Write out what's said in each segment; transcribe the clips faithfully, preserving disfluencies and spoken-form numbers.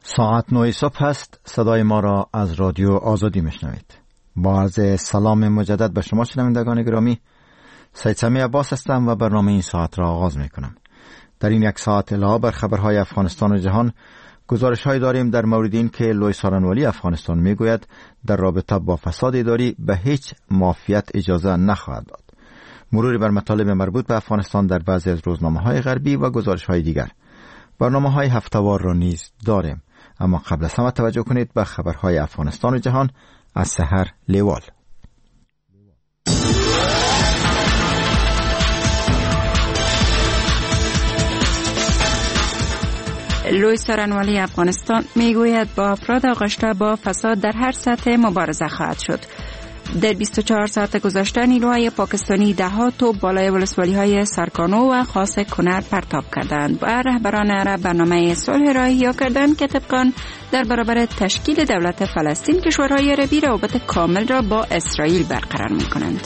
ساعت نه صبح است. صدای ما را از رادیو آزادی میشنوید. با عرض سلام مجدد به شما شنوندگان گرامی، سید سمیع عباس هستم و برنامه این ساعت را آغاز میکنم. در این یک ساعت علاوه بر خبرهای افغانستان و جهان، گزارش های داریم در مورد این که لوی سارنوالی افغانستان میگوید در رابطه با فساد اداری به هیچ مافیت اجازه نخواهد داد. مروری بر مطالب مربوط به افغانستان در بعضی از روزنامه‌های غربی و گزارش های دیگر. برنامه‌های هفته‌وار را نیز داریم، اما قبل از همه توجه کنید به خبرهای افغانستان و جهان از سحر لیوال. لوی سارنوالی افغانستان میگوید با افراد آغشته با فساد در هر سطح مبارزه خواهد شد. در بیست و چهار ساعت گذشته نیروهای پاکستانی ده ها توپ بالای ولسوالی‌های سرکانو و خاص کنر پرتاب کردند و رهبران عرب برنامه صلح را احیا کردند که طبقاً در برابر تشکیل دولت فلسطین کشورهای عربی روابط کامل را با اسرائیل برقرار می‌کنند.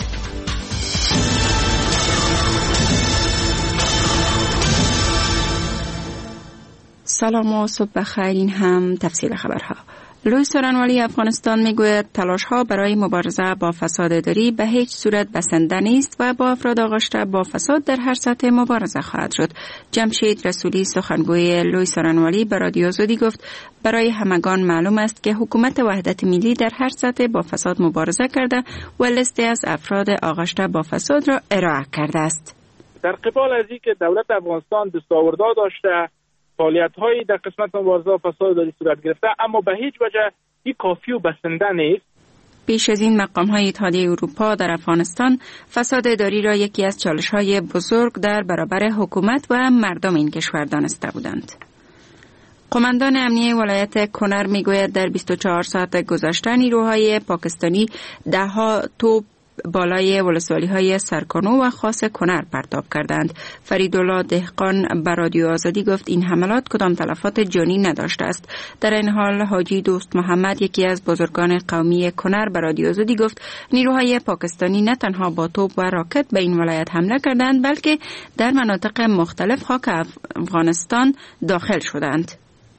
سلام و صبح بخیر. این هم تفصیل خبرها. لوی سارنوالی افغانستان میگوید تلاش‌ها برای مبارزه با فساد اداری به هیچ صورت بسنده نیست و با افراد آغشته با فساد در هر سطح مبارزه خواهد شد. جمشید رسولی سخنگوی لوی سارنوالی به رادیو آزادی گفت برای همگان معلوم است که حکومت وحدت ملی در هر سطح با فساد مبارزه کرده و لیستی از افراد آغشته با فساد را ارائه کرده است. در قبال از اینکه دولت افغانستان دستاوردها داشته، فعالیت‌هایی در قسمت مبارزه با فساد اداری صورت گرفته، اما به هیچ وجه این کافی و بسنده نیست. پیش از این مقام‌های اتحادیه اروپا در افغانستان فساد اداری را یکی از چالش‌های بزرگ در برابر حکومت و مردم این کشور دانسته بودند. قماندان امنیه ولایت کنر میگوید در بیست و چهار ساعت گذشته نیروهای پاکستانی ده ها توپ بالای ولسوالی‌های سرکانو و خاص کنر پرتاب کردند. فریدالله دهقان به رادیو آزادی گفت این حملات کدام تلفات جانی نداشته است. در این حال حاجی دوست محمد، یکی از بزرگان قومی کنر، به رادیو آزادی گفت نیروهای پاکستانی نه تنها با توپ و راکت به این ولایت حمله کردند، بلکه در مناطق مختلف خاک افغانستان داخل شدند.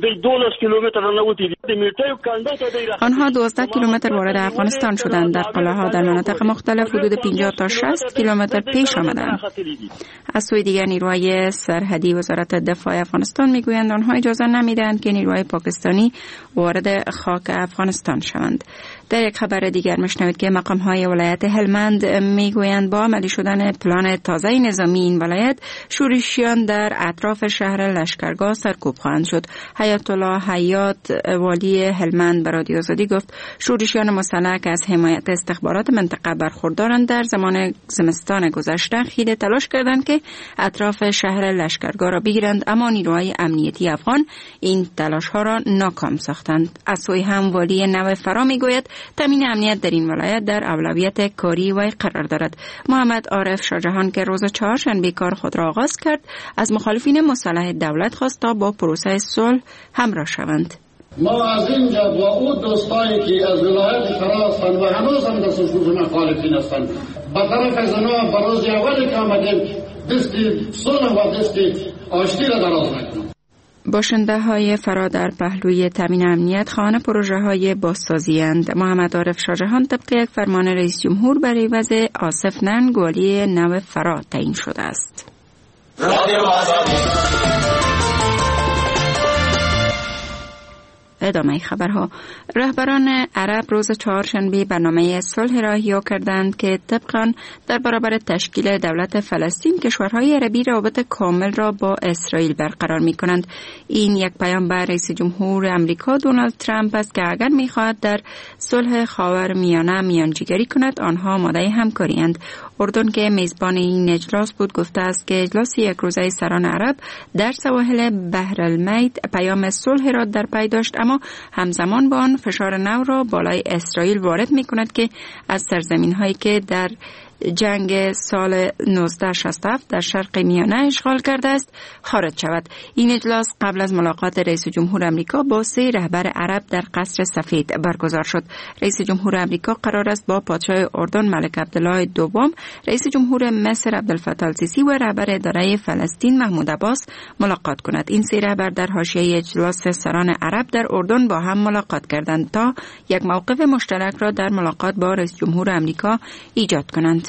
آنها دوازده کیلومتر وارد افغانستان شدند. در قلعه‌ها در مناطق مختلف حدود پنجاه تا شصت کیلومتر پیش آمدند. از سوی دیگر نیروهای سرحدی وزارت دفاع افغانستان میگویند آنها اجازه نمیدهند که نیروهای پاکستانی وارد خاک افغانستان شوند. در یک خبر دیگر میشنوید که مقام‌های ولایت هلمند میگویند با عملی شدن پلان تازه نظامی این ولایت، شورشیان در اطراف شهر لشکرگاه سرکوب خواهند شد. حیات الله حیات، والی هلمند، به رادیو آزادی گفت شورشیان مسلح که از حمایت استخبارات منطقه برخوردارند در زمان زمستان گذشته خیلی تلاش کردند که اطراف شهر لشکرگاه را بگیرند، اما نیروهای امنیتی افغان این تلاش‌ها را ناکام ساختند. از سوی هم والی نو فرا میگوید تامین امنیت در این ولایت در اولویت کاری وی قرار دارد. محمد عارف شاهجهان که روز چهارشنبه کار خود را آغاز کرد، از مخالفین مسلح دولت خواست تا با پروسه صلح همراه شوند. ما از اینجا با اون دوستایی که از ولایت فرا هستند و هنوز هم در صفوف مخالفین هستند، به طرف از آنها بروز اولی که آمدیم دستی صلح و دستی آشتی را دراز میکنیم. باشنده های فرا در پهلوی تامین امنیت خانه پروژه های بازسازی اند. محمد عارف شاهجهان طبق یک فرمان رئیس جمهور برای وضع آصف ننگ والی نو فرا تعیین شده است. ادامه خبرها. رهبران عرب روز چهارشنبه برنامه صلح را احیا کردند که طبقاً در برابر تشکیل دولت فلسطین کشورهای عربی روابط کامل را با اسرائیل برقرار می کنند. این یک پیام به رئیس جمهور امریکا دونالد ترامپ است که اگر می خواهد در صلح خاورمیانه میانجیگری کند، آنها آماده همکاری اند. اردن که میزبان این اجلاس بود گفته است که اجلاس یک روزه سران عرب در سواحل بحر المیت پیام صلح را در پی داشت، اما همزمان با آن فشار نو را بالای اسرائیل وارد می کند که از سرزمین هایی که در جنگ سال نوزده شصت و هفت در شرق میانه اشغال کرده است خارج شود. این اجلاس قبل از ملاقات رئیس جمهور آمریکا با سه رهبر عرب در قصر سفید برگزار شد. رئیس جمهور آمریکا قرار است با پادشاه اردن ملک عبدالله دوم، رئیس جمهور مصر عبدالفتاح السیسی و رهبر اداره فلسطین محمود عباس ملاقات کند. این سه رهبر در حاشیه اجلاس سران عرب در اردن با هم ملاقات کردند تا یک موقف مشترک را در ملاقات با رئیس جمهور آمریکا ایجاد کنند.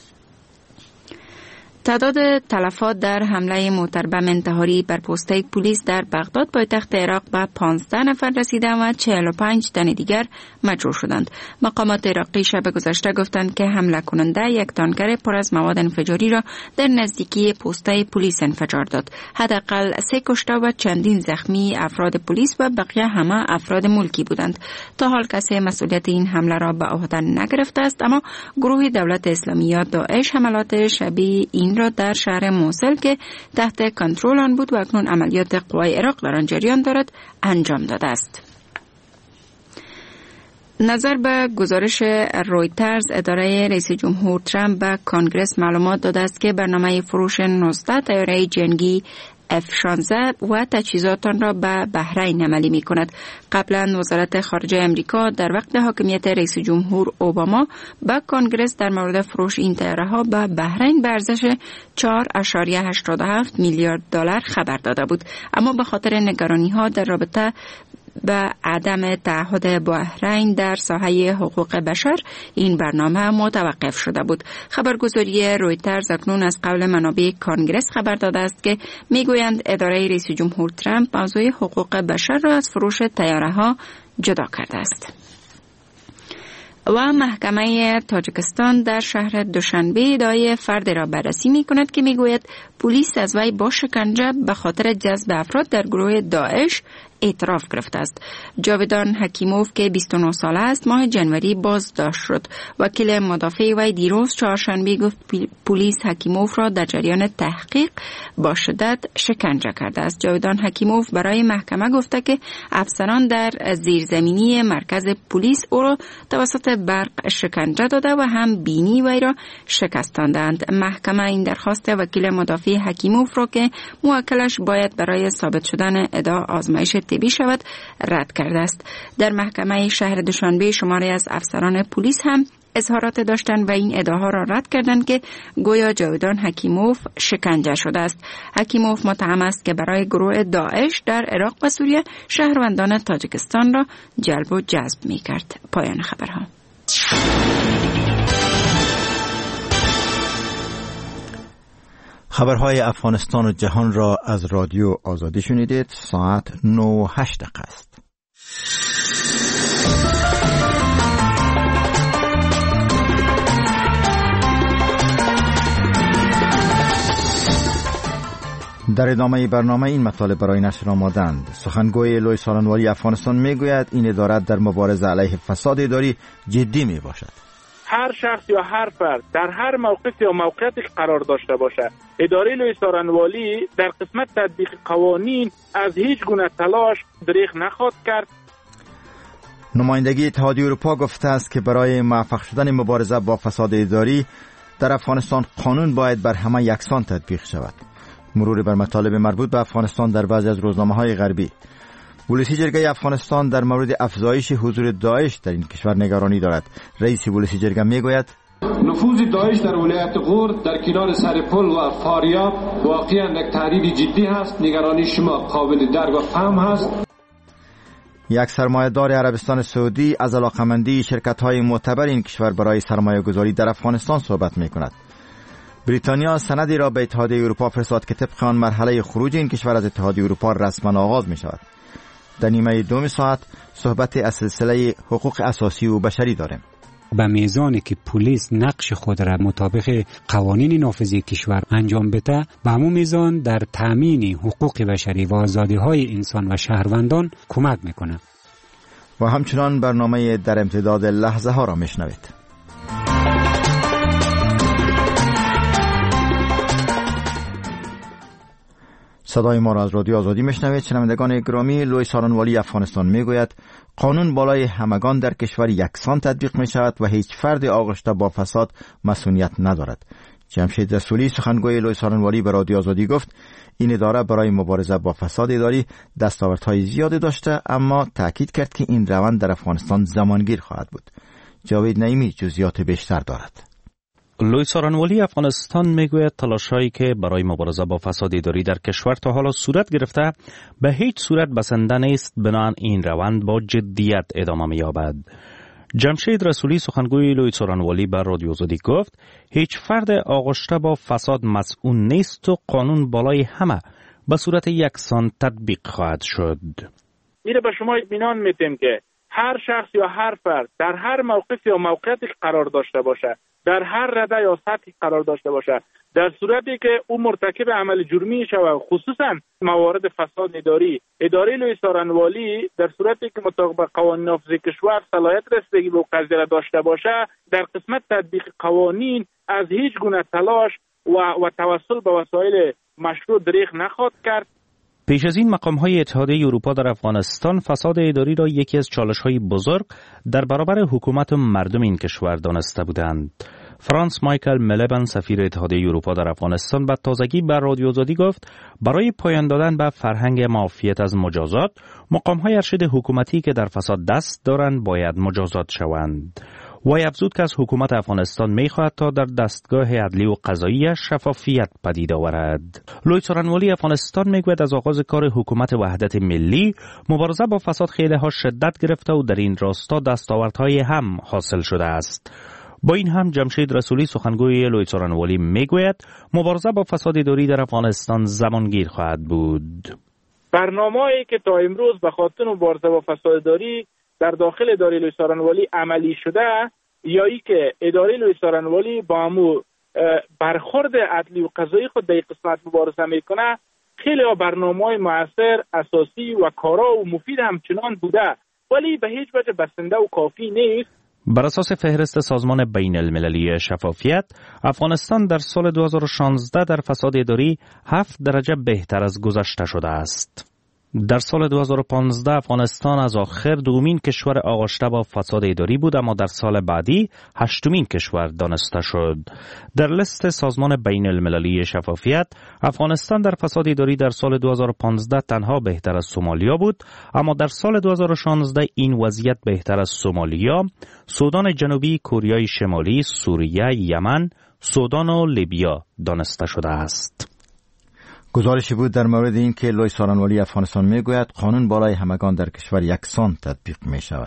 تعداد تلفات در حمله موتربم انتحاری بر پست‌های پلیس در بغداد پایتخت عراق به پانزده نفر رسیده و چهل و پنج تن دیگر مجروح شدند. مقامات عراقی شب گذشته گفتند که حمله کننده یک تانکر پر از مواد انفجاری را در نزدیکی پست‌های پلیس انفجار داد. حداقل سه کشته و چندین زخمی افراد پلیس و بقیه همه افراد ملکی بودند. تا حال کسی مسئولیت این حمله را به عهده نگرفته است، اما گروه دولت اسلامی یا داعش حملات شبیه این را در شهر موصل که تحت کنترل آن بود و اکنون عملیات قوای عراق در آن جریان دارد انجام داده است. نظر به گزارش رویترز، اداره رئیس جمهور ترامپ به کانگرس معلومات داده است که برنامه فروش نوزده طیاره جنگی اف شانزده و تجهیزاتان را به بحرین عملی می کند. قبلا وزارت خارجه امریکا در وقت حاکمیت رئیس جمهور اوباما به کانگرس در مورد فروش این طیاره ها به بحرین به ارزش چهار و هشتاد و هفت میلیارد دلار خبر داده بود، اما به خاطر نگرانی ها در رابطه به عدم تعهد بحرین در ساحه حقوق بشر این برنامه متوقف شده بود. خبرگزاری رویترز اکنون از قول منابع کانگرس خبر داده است که میگویند اداره رئیس جمهور ترامپ موضوع حقوق بشر را از فروش طیاره ها جدا کرده است. و محکمه تاجیکستان در شهر دوشنبه ادعای فرد را بررسی می کند که می گوید پلیس از وی با شکنجه به خاطر جذب افراد در گروه داعش اعتراف گرفته است. جاویدان حکیموف که بیست و نه ساله است ماه جنوری بازداشت شد. وکیل مدافع وی دیروز چهارشنبه گفت پلیس حکیموف را در جریان تحقیق با شدت شکنجه کرده است. جاویدان حکیموف برای محکمه گفته که افسران در زیرزمینی مرکز پلیس او را توسط برق شکنجه داده و هم بینی وی را شکستاندند. محکمه این درخواست وکیل مدافع حکیموف را که موکلش باید برای ثابت شدن ادعا آزمایش طبی شود رد کرده است. در محکمه شهر دوشنبه شماری از افسران پلیس هم اظهارات داشتند و این ادعاها را رد کردند که گویا جاویدان حکیموف شکنجه شده است. حکیموف متهم است که برای گروه داعش در عراق و سوریه شهروندان تاجیکستان را جلب و جذب می کرد. پایان خبرها. خبرهای افغانستان و جهان را از رادیو آزادی شنیدید. ساعت نه و هشت دقیقه است. در ادامه برنامه این مطالب برای نشر آمادند. سخنگوی لوی سالنواری افغانستان میگوید این اداره در مبارزه علیه فساد اداری جدی می باشد. هر شخص یا هر فرد در هر موقف یا موقعیتی قرار داشته باشد، اداره لوی سالنواری در قسمت تطبیق قوانین از هیچ گونه تلاش دریغ نخواهد کرد. نمایندگی اتحادیه اروپا گفته است که برای موفق شدن مبارزه با فساد اداری در افغانستان قانون باید بر همه یکسان تطبیق شود. مرور بر مطالب مربوط به افغانستان در بعضی از روزنامه‌های غربی. پلیسی جرگه افغانستان در مورد افزایش حضور داعش در این کشور نگرانی دارد. رئیس پلیسی جرگه میگوید نفوذ داعش در ولایت غور در کنار سرپل و فاریاب واقعا یک تهدید جدی است. نگرانی شما قابل درک و فهم است. یک سرمایه‌دار عربستان سعودی از علاقمندی شرکت‌های معتبر این کشور برای سرمایه‌گذاری در افغانستان صحبت می‌کند. بریتانیا سندی را به اتحادیه اروپا فرستاد که طبق آن مرحله خروج این کشور از اتحادیه اروپا رسما آغاز می شود. در نیمه دوم ساعت صحبت از سلسله حقوق اساسی و بشری داریم. به میزانی که پلیس نقش خود را مطابق قوانین نافذ کشور انجام بده، به همون میزان در تامین حقوق بشری و آزادی‌های انسان و شهروندان کمک میکنه. و همچنان برنامه در امتداد لحظه ها را میشنوید. صدای ما را از رادیو آزادی میشنوید. شنوندگان گرامی، لوئیس آرانوالی افغانستان میگوید قانون بالای همگان در کشور یکسان تطبیق می شود و هیچ فرد آغشته با فساد مسئولیت ندارد. جمشید رسولی سخنگوی لوئیس آرانوالی به رادیو آزادی گفت این اداره برای مبارزه با فساد اداری دستاوردهای زیادی داشته، اما تاکید کرد که این روند در افغانستان زمانگیر خواهد بود. جاوید نعیمی جزئیات بیشتر دارد. لوئیس آرانوالی افغانستان میگوید تلاش‌هایی که برای مبارزه با فساد اداری در کشور تا حالا صورت گرفته به هیچ صورت بسنده نیست، بنابراین این روند با جدیت ادامه می‌یابد. جمشید رسولی سخنگوی لوئیس آرانوالی بر رادیو آزادی گفت هیچ فرد آغشته با فساد مسئول نیست و قانون بالای همه به صورت یکسان تطبیق خواهد شد. میره به شما اطمینان میدیم که هر شخص یا هر فرد در هر موقف یا موقعیتی قرار داشته باشه، در هر رده یا سطحی قرار داشته باشه، در صورتی که او مرتکب عمل جرمی شود، خصوصا موارد فساد اداری، اداره لوئیس آرانوالی در صورتی که مطابق با قوانین نافذ کشور صلاحیت رسیدگی به قضیه را داشته باشه، در قسمت تطبیق قوانین از هیچ گونه تلاش و و توسل به وسایل مشروع دریغ نخواهد کرد. پیش از این مقام‌های اتحادیه اروپا در افغانستان فساد اداری را یکی از چالش‌های بزرگ در برابر حکومت و مردم این کشور دانسته بودند. فرانس مایکل ملیبن سفیر اتحادیه اروپا در افغانستان به تازگی بر رادیو آزادی گفت برای پایان دادن به فرهنگ معافیت از مجازات، مقام‌های ارشد حکومتی که در فساد دست دارند باید مجازات شوند. وی افزود که از حکومت افغانستان می‌خواهد تا در دستگاه عدلی و قضایی شفافیت پدید آورد. لوئیس آرانوالی افغانستان میگوید از آغاز کار حکومت وحدت ملی مبارزه با فساد خیلی ها شدت گرفته و در این راستا دستاوردهای هم حاصل شده است. با این هم جمشید رسولی سخنگوی لوئیس آرانوالی میگوید مبارزه با فساد اداری در افغانستان زمانگیر خواهد بود. برنامه‌ای که تا امروز به خاطر مبارزه با فساد اداری در داخل اداره لوئیس آرانوالی عملی شده، یا ای که اداره لوئیس آرانوالی با امو برخورد عدلی و قضایی خود در قسمت مبارزه میکنه، خیلی برنامه‌های موثر، اساسی و کارا و مفید همچنان بوده، ولی به هیچ وجه بسنده و کافی نیست. بر اساس فهرست سازمان بین المللی شفافیت، افغانستان در سال دو هزار و شانزده در فساد اداری هفت درجه بهتر از گذشته شده است. در سال دو هزار و پانزده افغانستان از آخر دومین کشور آغشته با فساد اداری بود، اما در سال بعدی هشتمین کشور دانسته شد. در لیست سازمان بین المللی شفافیت، افغانستان در فساد اداری در سال دو هزار و پانزده تنها بهتر از سومالیا بود، اما در سال دو هزار و شانزده این وضعیت بهتر از سومالیا، سودان جنوبی، کره شمالی، سوریه، یمن، سودان و لیبیا دانسته شده است. گزارشی بود در مورد این که لوئیس آرانوالی افغانستان میگوید قانون بالای همگان در کشور یکسان تطبیق می شود.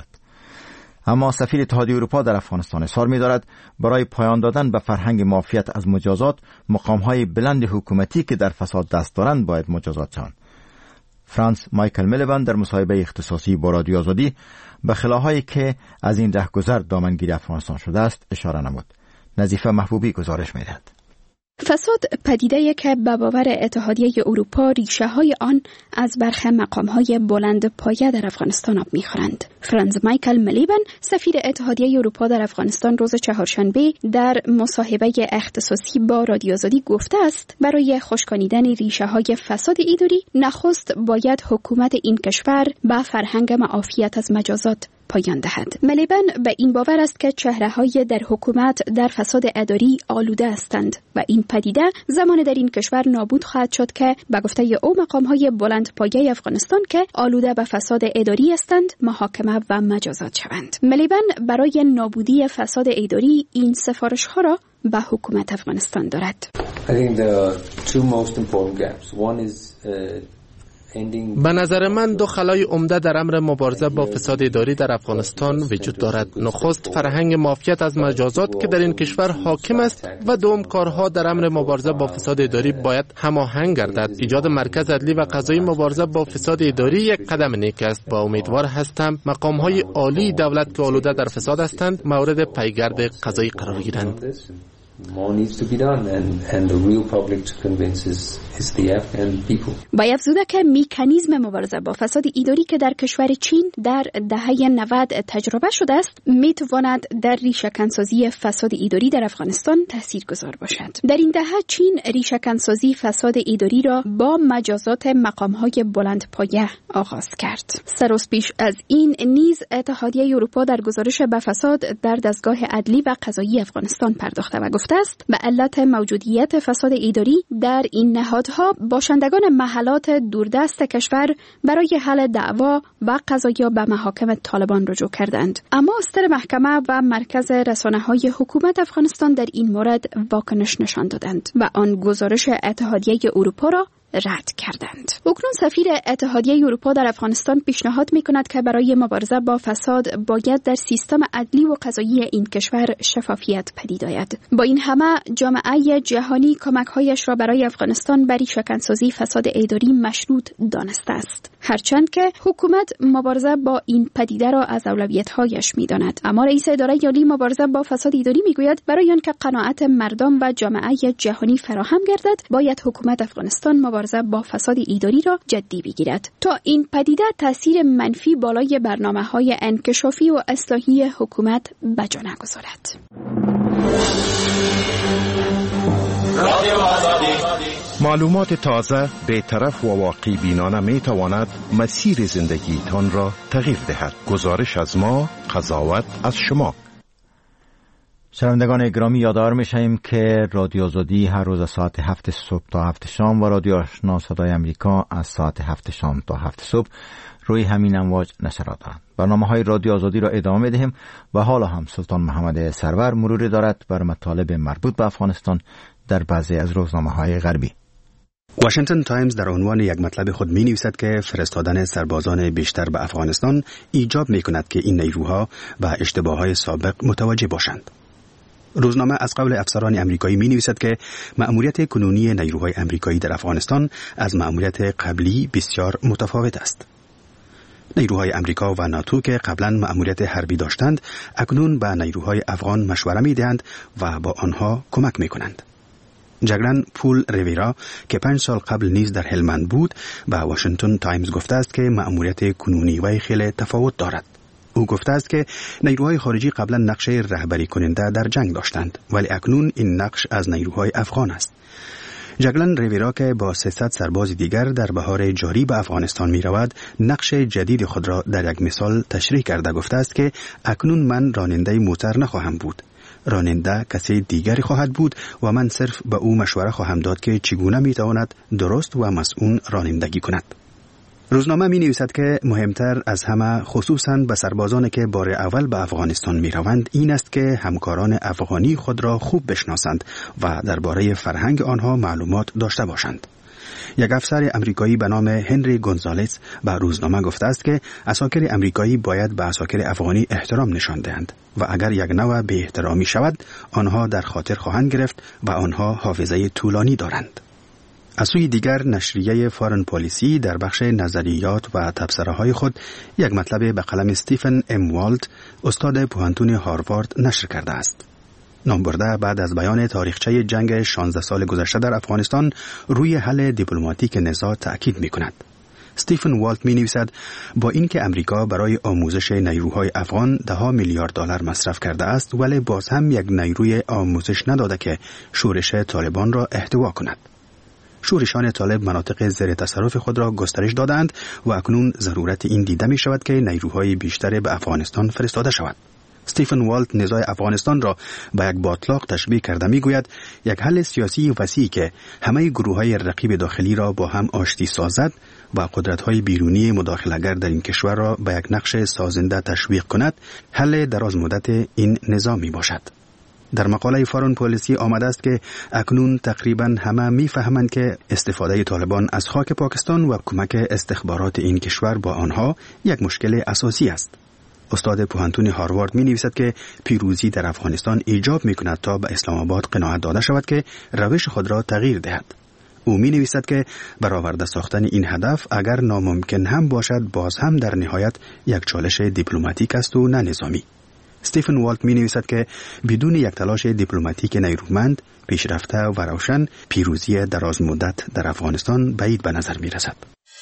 اما سفیر اتحادیه اروپا در افغانستان اصرار می دارد برای پایان دادن به فرهنگ معافیت از مجازات، مقام‌های بلند حکومتی که در فساد دست دارند باید مجازات شوند. فرانس مایکل ملیبن در مصاحبه اختصاصی با رادیو آزادی به خلاهایی که از این رهگذر دامنگیر افغانستان شده است اشاره نمود. نظیفه محبوبی گزارش می دهد. فساد پدیده‌ای که به باور اتحادیه اروپا ریشه های آن از برخی مقام‌های بلند پایه در افغانستان آب می‌خورند. فرانس مایکل ملیبن سفیر اتحادیه اروپا در افغانستان روز چهارشنبه در مصاحبه اختصاصی با رادیو آزادی گفته است برای خشکانیدن ریشه های فساد اداری نخست باید حکومت این کشور به فرهنگ معافیت از مجازات پایان دهد. ملیبن به این باور است که چهره‌های در حکومت در فساد اداری آلوده هستند و این پدیده زمان در این کشور نابود خواهد شد که به گفته او مقام‌های بلند پایه افغانستان که آلوده به فساد اداری هستند محاکمه و مجازات شوند. ملیبن برای نابودی فساد اداری این سفارش‌ها را به حکومت افغانستان دارد. به نظر من دو خلای عمده در امر مبارزه با فساد اداری در افغانستان وجود دارد. نخست فرهنگ معافیت از مجازات که در این کشور حاکم است و دوم کارها در امر مبارزه با فساد اداری باید هماهنگ گردد. ایجاد مرکز عدلی و قضایی مبارزه با فساد اداری یک قدم نیک است. با امیدوار هستم مقام‌های عالی دولت که آلوده در فساد هستند مورد پیگرد قضایی قرار گیرند. با افزوده که میکانیزم مبارزه با فساد اداری که در کشور چین در دهه نود تجربه شده است میتواند در ریشه‌کنسازی فساد اداری در افغانستان تاثیرگذار باشد. در این دهه چین ریشه‌کنسازی فساد اداری را با مجازات مقام‌های بلندپایه آغاز کرد. سروس پیش از این نیز اتحادیه اروپا در گزارش به فساد در دستگاه عدلی و قضایی افغانستان پرداخته و گفته است به علت موجودیت فساد اداری در این نهادها باشندگان محلات دوردست کشور برای حل دعوا و قضایا به محاکم طالبان رجوع کردند. اما استر محکمه و مرکز رسانه‌های حکومت افغانستان در این مورد واکنش نشان دادند و آن گزارش اتحادیه اروپا را رد کردند. اکنون سفیر اتحادیه اروپا در افغانستان پیشنهاد می‌کند که برای مبارزه با فساد باید در سیستم عدلی و قضایی این کشور شفافیت پدید آید. با این همه جامعه جهانی کمک‌هایش را برای افغانستان برای ریشه‌کنسازی فساد اداری مشروط دانسته است. هرچند که حکومت مبارزه با این پدیده را از اولویت‌هایش می‌داند، اما رئیس اداره عالی مبارزه با فساد اداری می‌گوید برای آنکه قناعت مردم و جامعه جهانی فراهم گردد باید حکومت افغانستان مبارزه با فساد اداری را جدی بگیرد تا این پدیده تاثیر منفی بالای برنامه‌های انکشافی و اصلاحی حکومت بجا نگذارد. معلومات تازه، بی‌طرف و واقعی بینانه می تواند مسیر زندگیتان را تغییر دهد. گزارش از ما، قضاوت از شما. شنوندگان گرامی، یادآور می‌شویم که رادیو آزادی هر روز از ساعت هفت صبح تا هفت شام و رادیو آشنا صدای امریکا از ساعت هفت شام تا هفت صبح روی همین امواج نشرات دارند. برنامه‌های رادیو آزادی را ادامه می‌دهیم و حالا هم سلطان محمد سرور مروری دارد بر مطالب مربوط به افغانستان در بعضی از روزنامه‌های غربی. واشنگتن تایمز در عنوان یک مطلب خود می نویسد که فرستادن سربازان بیشتر به افغانستان ایجاب می کند که این نیروها و اشتباهات سابق متوجه باشند. روزنامه از قول افسران امریکایی می نویسد که مأموریت کنونی نیروهای امریکایی در افغانستان از مأموریت قبلی بسیار متفاوت است. نیروهای امریکا و ناتو که قبلا مأموریت حربی داشتند، اکنون به نیروهای افغان مشوره می دهند و با آنها کمک می کنند. جگرن پول ریویرا که پنج سال قبل نیز در هلمند بود، به واشنگتن تایمز گفته است که مأموریت کنونی وی خیلی تفاوت دارد. او گفته است که نیروهای خارجی قبلا نقش رهبری کننده در جنگ داشتند، ولی اکنون این نقش از نیروهای افغان است. جگلن ریویرا که با سیصد سرباز دیگر در بهار جاری به افغانستان می رود، نقش جدید خود را در یک مثال تشریح کرده گفته است که اکنون من راننده موتر نخواهم بود. راننده کسی دیگری خواهد بود و من صرف به او مشوره خواهم داد که چگونه می تواند درست و مسئول رانندگی کند. روزنامه می نویسد که مهمتر از همه، خصوصاً به سربازانی که بار اول به افغانستان می روند، این است که همکاران افغانی خود را خوب بشناسند و درباره فرهنگ آنها معلومات داشته باشند. یک افسر امریکایی به نام هنری گونزالز به روزنامه گفته است که عساکر امریکایی باید به عساکر افغانی احترام نشان دهند و اگر یک نوع به احترامی شود، آنها در خاطر خواهند گرفت و آنها حافظه طولانی دارند. از سوی دیگر، نشریه فارن پالیسی در بخش نظریات و تبصره‌های خود یک مطلب به قلم استیفن ام والت، استاد پوهنتون هاروارد، نشر کرده است. نامبرده بعد از بیان تاریخچه جنگ شانزده سال گذشته در افغانستان روی حل دیپلماتیک نزاع تأکید می‌کند. استیفن والت می‌نویسد با اینکه امریکا برای آموزش نیروهای افغان ده ها میلیارد دلار مصرف کرده است، ولی باز هم یک نیروی آموزش نداده که شورش طالبان را احتوا کند. شورشان طالب مناطق زیر تصرف خود را گسترش دادند و اکنون ضرورت این دیده می شود که نیروهای بیشتر به افغانستان فرستاده شود. استیفن والت نزاع افغانستان را به یک باطلاق تشبیه کرده می گوید یک حل سیاسی وسیع که همه گروه‌های رقیب داخلی را با هم آشتی سازد و قدرت‌های بیرونی مداخله‌گر در این کشور را به یک نقش سازنده تشویق کند، حل دراز مدت این نزاع می باشد. در مقاله فارن پالیسی آمده است که اکنون تقریباً همه می‌فهمند که استفاده طالبان از خاک پاکستان و کمک استخبارات این کشور با آنها یک مشکل اساسی است. استاد پوهنتون هاروارد می‌نویسد که پیروزی در افغانستان ایجاب می‌کند تا به اسلام آباد قناعت داده شود که روش خود را تغییر دهد. او می‌نویسد که برآورده ساختن این هدف اگر ناممکن هم باشد، باز هم در نهایت یک چالش دیپلماتیک است و نه نظامی. استیفن والت می نویسد که بدون یک تلاش دیپلماتیک نیرومند، پیشرفته و روشن، پیروزی دراز مدت در افغانستان بعید به نظر می رسد.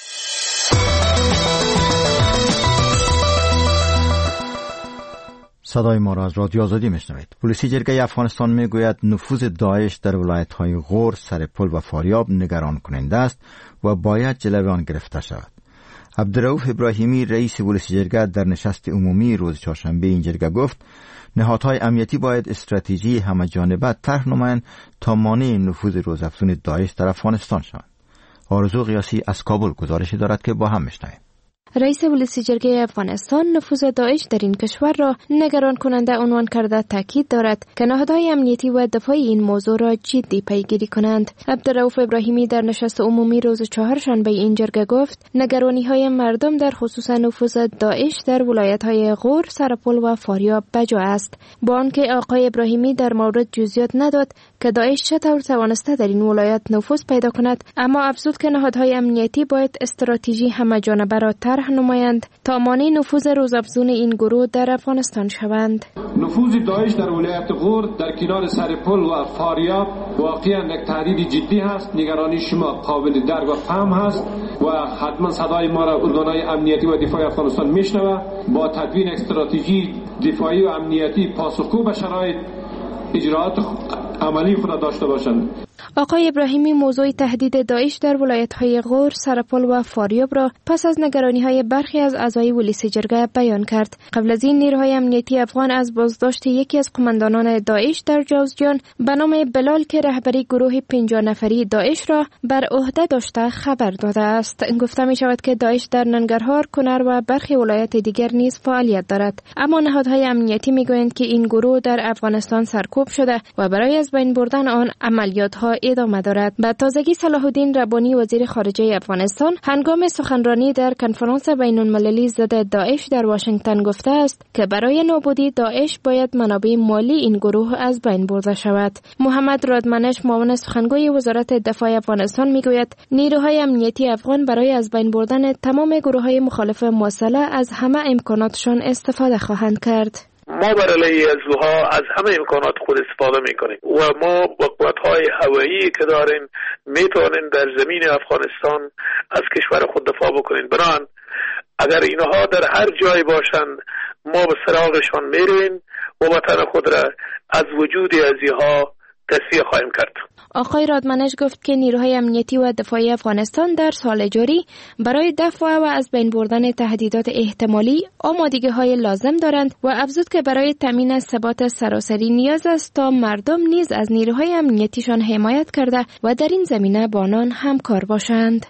صدای ما را از رادیو آزادی میشنوید. پلیس جرگه افغانستان میگوید نفوذ داعش در ولایت‌های غور، سرپل و فاریاب نگران کننده است و باید جلوی آن گرفته شود. عبدالرؤوف ابراهیمی رئیس پلیس جرگه در نشست عمومی روز چهارشنبه این جرگه گفت نهادهای امنیتی باید استراتژی همه‌جانبه طرح نمایند تا مانع نفوذ روزافزون داعش در افغانستان شوند. آرزو قیاسی از کابل گزارشی دارد که با هم میشنویم. رئیس پلیس جرگه افغانستان نفوذ داعش در این کشور را نگران کننده عنوان کرده تاکید دارد که نهادهای امنیتی و دفاعی این موضوع را جدی پیگیری کنند. عبدالرؤوف ابراهیمی در نشست عمومی روز چهارشنبه این جرگه گفت نگرانی های مردم در خصوص نفوذ داعش در ولایت های غور، سرپل و فاریاب بجا است. با آنکه آقای ابراهیمی در مورد جزئیات نداد که داعش چطور توانسته در این ولایت نفوذ پیدا کند، اما افزود که نهادهای امنیتی باید استراتژی همه‌جانبه را طرح نمایند تا مانع نفوذ روزافزون این گروه در افغانستان شوند. نفوذ داعش در ولایت غور در کنار سرپل و فاریاب واقعا یک تهدید جدی هست. نگرانی شما قابل درک و فهم هست و حتما صدای ما را ارگان‌های امنیتی و دفاعی افغانستان میشنوه. با تدوین استراتژی دفاعی و امنیتی پاسخگو به شرایط اجراعات عملی خود داشته باشند. آقای ابراهیمی موضوع تهدید داعش در ولایت‌های غور، سرپل و فاریاب را پس از نگرانی‌های برخی از اعضای پلیس جرگه بیان کرد. قبل از این نیروهای امنیتی افغان از بازداشت یکی از قماندانان داعش در جوزجان به نام بلال که رهبری گروه پنجاه نفری داعش را بر عهده داشته خبر داده است. گفته می شود که داعش در ننگرهار، کنر و برخی ولایت دیگر نیز فعالیت دارد، اما نهادهای امنیتی می گویند که این گروه در افغانستان سرکوب شده و برای از بین بردن آن عملیات‌ها ادامه دارد. به تازگی صلاح الدین ربانی وزیر خارجه افغانستان هنگام سخنرانی در کنفرانس بین المللی ضد داعش در واشنگتن گفته است که برای نابودی داعش باید منابع مالی این گروه از بین برده شود. محمد رادمنش معاون سخنگوی وزارت دفاع افغانستان میگوید نیروهای امنیتی افغان برای از بین بردن تمام گروه‌های مخالف مسلح از همه امکاناتشان استفاده خواهند کرد. ما برای ازوها از همه امکانات خود استفاده میکنیم و ما با قوت‌های هوایی که داریم میتونیم در زمین افغانستان از کشور خود دفاع بکنیم. بنابراین اگر اینها در هر جای باشند ما به سراغشان میریم و وطن خود را از وجود ازیها تصفیه خواهیم کرد. آقای رادمنش گفت که نیروهای امنیتی و دفاعی افغانستان در سال جاری برای دفاع و از بین بردن تهدیدات احتمالی آمادگی‌های لازم دارند و افزود که برای تامین ثبات سراسری نیاز است تا مردم نیز از نیروهای امنیتیشان حمایت کرده و در این زمینه با آنان همکار باشند.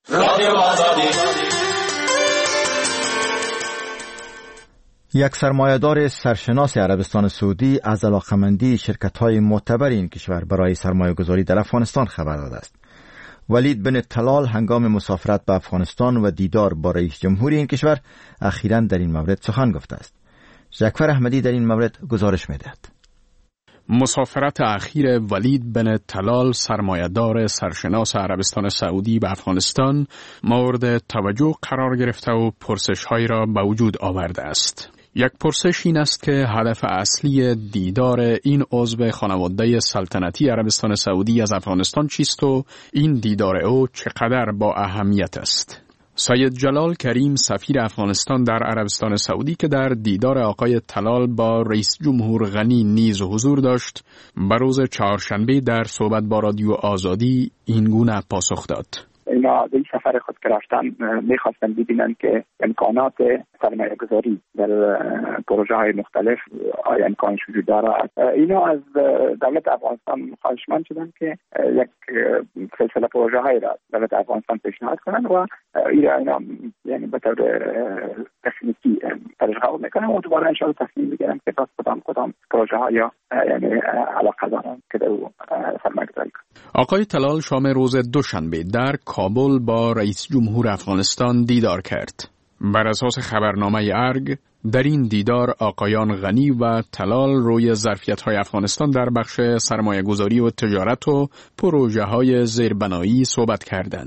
یک سرمایه‌دار سرشناس عربستان سعودی از علاقمندی شرکت‌های معتبر این کشور برای سرمایه‌گذاری در افغانستان خبر داده است. ولید بن طلال هنگام مسافرت به افغانستان و دیدار با رئیس جمهوری این کشور اخیراً در این مورد سخن گفته است. جعفر احمدی در این مورد گزارش می‌دهد. مسافرت اخیر ولید بن طلال سرمایه‌دار سرشناس عربستان سعودی به افغانستان مورد توجه قرار گرفته و پرسش‌هایی را به وجود آورده است. یک پرسش این است که هدف اصلی دیدار این عضو خانواده سلطنتی عربستان سعودی از افغانستان چیست و این دیدار او چقدر با اهمیت است. سید جلال کریم سفیر افغانستان در عربستان سعودی که در دیدار آقای طلال با رئیس جمهور غنی نیز حضور داشت، به روز چهارشنبه در صحبت با رادیو آزادی این گونه پاسخ داد. اینا در سفر خود که رفتن میخواستن ببینن که امکانات سرمایه گذاری در پروژه های مختلف آیا امکانش وجود دارد. اینا از دولت افغانستان خواهشمند شدن که یک سلسله پروژه های را دولت افغانستان پیشنهاد کنن و اینا اینا یعنی به طور تکنیکی تجربه میکنن و دوباره انشاءالله تصمیم میگیرن که پس کدام کدام پروژه ها یا یعنی علاقه دارن که در سرمایه گذاری کنن. آقای طلال شام روز دوشنبه در کابل با رئیس جمهور افغانستان دیدار کرد. بر اساس خبرنامه ارگ در این دیدار آقایان غنی و طلال روی ظرفیت‌های افغانستان در بخش سرمایه‌گذاری و تجارت و پروژه‌های زیربنایی صحبت کردند.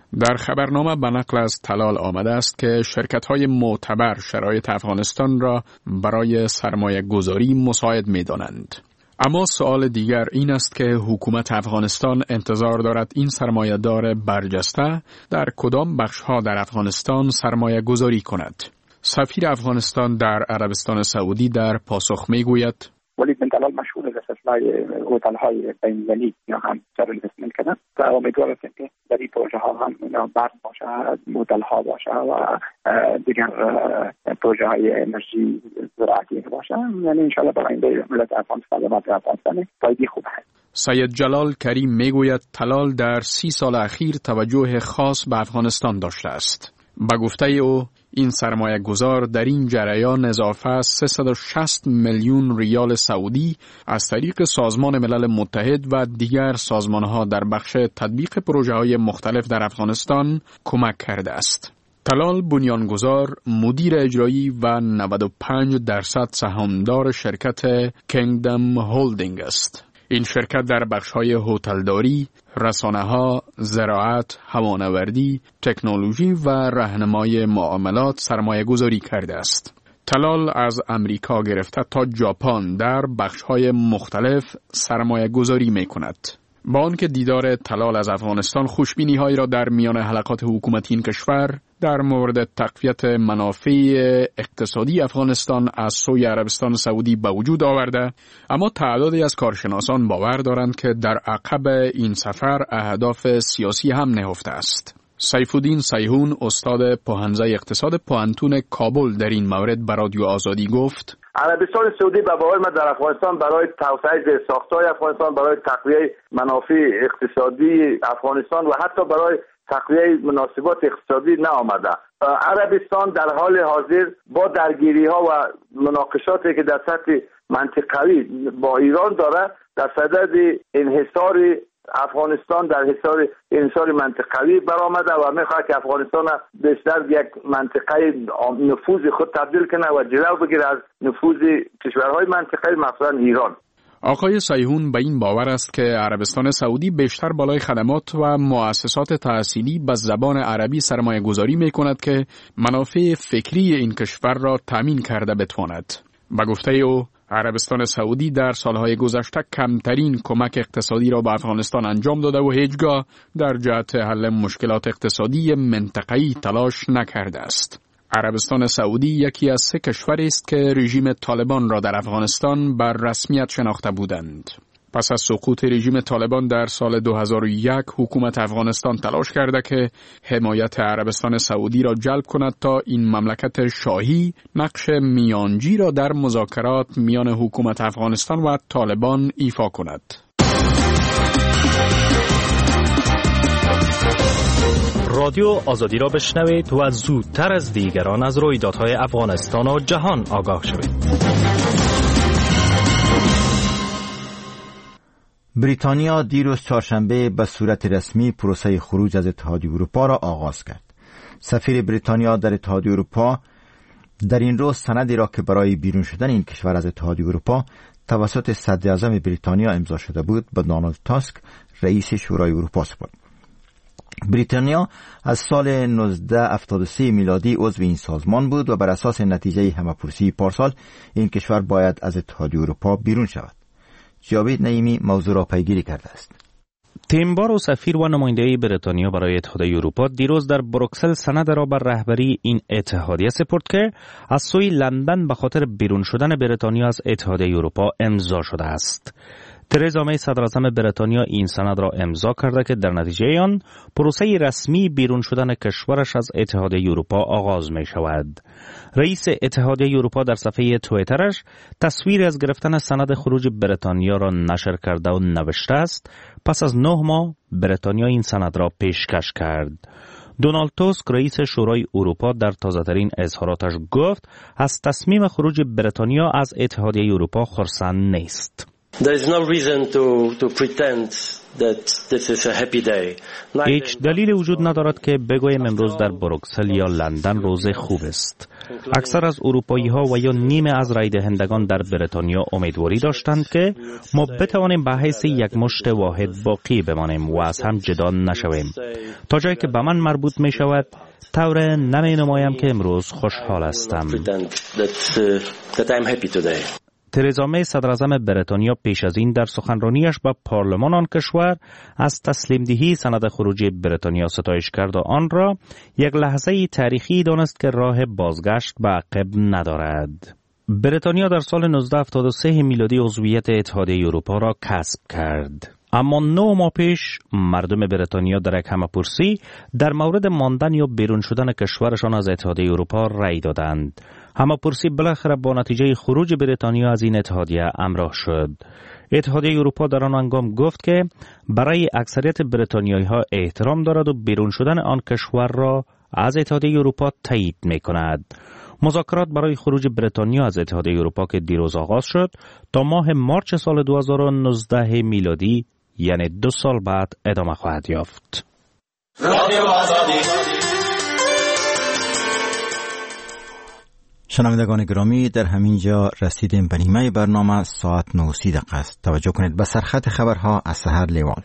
در خبرنامه به نقل از تلال آمده است که شرکت‌های معتبر شرایط افغانستان را برای سرمایه گذاری مساعد می دانند. اما سوال دیگر این است که حکومت افغانستان انتظار دارد این سرمایه دار برجسته در کدام بخش‌ها در افغانستان سرمایه گذاری کند. سفیر افغانستان در عربستان سعودی در پاسخ می گوید ولید بن طلال مشهور است اصلاحی هتل‌های بین‌المللی یا هم سرویس می‌کنند و امیدوار هستیم که در این پروژه ها هم اینا برق باشه، هتل‌ها باشه و دیگر پروژه های انرژی زراعتی باشه. یعنی ان شاءالله برای این ملت افغانستان و ملت افغانستان فایده خوب هست. سید جلال کریم میگوید تلال در سی سال اخیر توجه خاص به افغانستان داشته است. با گفته او این سرمایه گذار در این جریان اضافه سیصد و شصت میلیون ریال سعودی از طریق سازمان ملل متحد و دیگر سازمانها در بخش تطبیق پروژه های مختلف در افغانستان کمک کرده است. تلال بنیانگذار، مدیر اجرایی و نود و پنج درصد سهامدار شرکت کینگدم هولدینگ است. این شرکت در بخش‌های هتلداری، رسانه‌ها، زراعت، هوانوردی، تکنولوژی و راهنمای معاملات سرمایه گذاری کرده است. تلال از امریکا گرفته تا ژاپن در بخش‌های مختلف سرمایه گذاری می کند. با آنکه دیدار تلال از افغانستان خوشبینی‌هایی را در میان حلقات حکومتی این کشور در مورد تقویت منافع اقتصادی افغانستان از سوی عربستان سعودی به وجود آورده، اما تعدادی از کارشناسان باور دارند که در عقب این سفر اهداف سیاسی هم نهفته است. سیف الدین سیهون، استاد پوهنځی اقتصاد پوهنتون کابل، در این مورد به رادیو آزادی گفت: عربستان سعودی به باور من در افغانستان برای توسعه زیرساخت‌های افغانستان، برای تقویت منافع اقتصادی افغانستان و حتی برای تقویت مناسبات اقتصادی نآمده. عربستان در حال حاضر با درگیری‌ها و مناقشاتی که در سطح منطقوی با ایران داره در صدد انحصار افغانستان در حصار انحصار منطقوی برآمده و می‌خواهد که افغانستان بیشتر یک منطقه نفوذ خود تبدیل کنه و جلو بگیره از نفوذ کشورهای منطقه‌ای مثلا ایران. آقای سیهون به این باور است که عربستان سعودی بیشتر بالای خدمات و مؤسسات تحصیلی به زبان عربی سرمایه گذاری می کند که منافع فکری این کشور را تامین کرده بتواند. به گفته او عربستان سعودی در سالهای گذشته کمترین کمک اقتصادی را به افغانستان انجام داده و هیچگاه در جهت حل مشکلات اقتصادی منطقه‌ای تلاش نکرده است. عربستان سعودی یکی از سه کشوری است که رژیم طالبان را در افغانستان بر رسمیت شناخته بودند. پس از سقوط رژیم طالبان در سال دو هزار و یک حکومت افغانستان تلاش کرده که حمایت عربستان سعودی را جلب کند تا این مملکت شاهی نقش میانجی را در مذاکرات میان حکومت افغانستان و طالبان ایفا کند. رادیو آزادی را بشنوید و زودتر از دیگران از رویدادهای افغانستان و جهان آگاه شوید. بریتانیا دیروز چهارشنبه به صورت رسمی پروسه خروج از اتحادیه اروپا را آغاز کرد. سفیر بریتانیا در اتحادیه اروپا در این روز سندی را که برای بیرون شدن این کشور از اتحادیه اروپا توسط صدر اعظم بریتانیا امضا شده بود به دونالد تاسک، رئیس شورای اروپا سپرد. بریتانیا از سال نوزده هفتاد و سه میلادی عضو این سازمان بود و بر اساس نتیجه همه‌پرسی پارسال این کشور باید از اتحادیه اروپا بیرون شود. جاوید نعیمی موضوع را پیگیری کرده است. تیمبار و سفیر و نماینده بریتانیا برای اتحادیه اروپا دیروز در بروکسل سند را بر رهبری این اتحادیه سپرد که از سوی لندن به خاطر بیرون شدن بریتانیا از اتحادیه اروپا امضا شده است. ترزا می صدر اعظم بریتانیا این سند را امضا کرده که در نتیجه آن پروسه رسمی بیرون شدن کشورش از اتحادیه اروپا آغاز می شود. رئیس اتحادیه اروپا در صفحه توییترش تصویری از گرفتن سند خروج بریتانیا را نشر کرده و نوشته است: پس از نه ماه بریتانیا این سند را پیشکش کرد. دونالد توسک رئیس شورای اروپا در تازه‌ترین اظهاراتش گفت از تصمیم خروج بریتانیا از اتحادیه اروپا خرسند نیست. There is no reason to to pretend that this is a happy day. هیچ دلیل وجود ندارد که بگوییم امروز در بروکسل یا لندن روز خوب است. اکثر از اروپایی ها و یا نیمه از رای دهندگان در بریتانیا امیدواری داشتند که ما بتوانیم به حیث یک مشت واحد باقی بمانیم و از هم جدا نشویم. تا جایی که به من مربوط می شود طور نمی نمایم که امروز خوشحال هستم. ترزا می صدراعظم بریتانیا پیش از این در سخنرانیش به پارلمان آن کشور از تسلیم دهی سند خروج بریتانیا ستایش کرد و آن را یک لحظه تاریخی دانست که راه بازگشت به عقب ندارد. بریتانیا در سال نوزده هفتاد و سه میلادی عضویت اتحادیه اروپا را کسب کرد. اما نه ماه پیش مردم بریتانیا در یک همه‌پرسی در مورد ماندن یا بیرون شدن کشورشان از اتحادیه اروپا رأی دادند. همه‌پرسی بالاخره با نتیجه خروج بریتانیا از این اتحادیه همراه شد. اتحادیه اروپا در آن هنگام گفت که برای اکثریت بریتانیایی ها احترام دارد و بیرون شدن آن کشور را از اتحادیه اروپا تایید می کند. مذاکرات برای خروج بریتانیا از اتحادیه اروپا که دیروز آغاز شد تا ماه مارچ سال دو هزار و نوزده میلادی یعنی دو سال بعد ادامه خواهد یافت. شنوندگان گرامی، در همین جا رسیدیم به نیمه برنامه. ساعت نه و سی دقیقه است. توجه کنید به سرخط خبرها از سحر لیوان.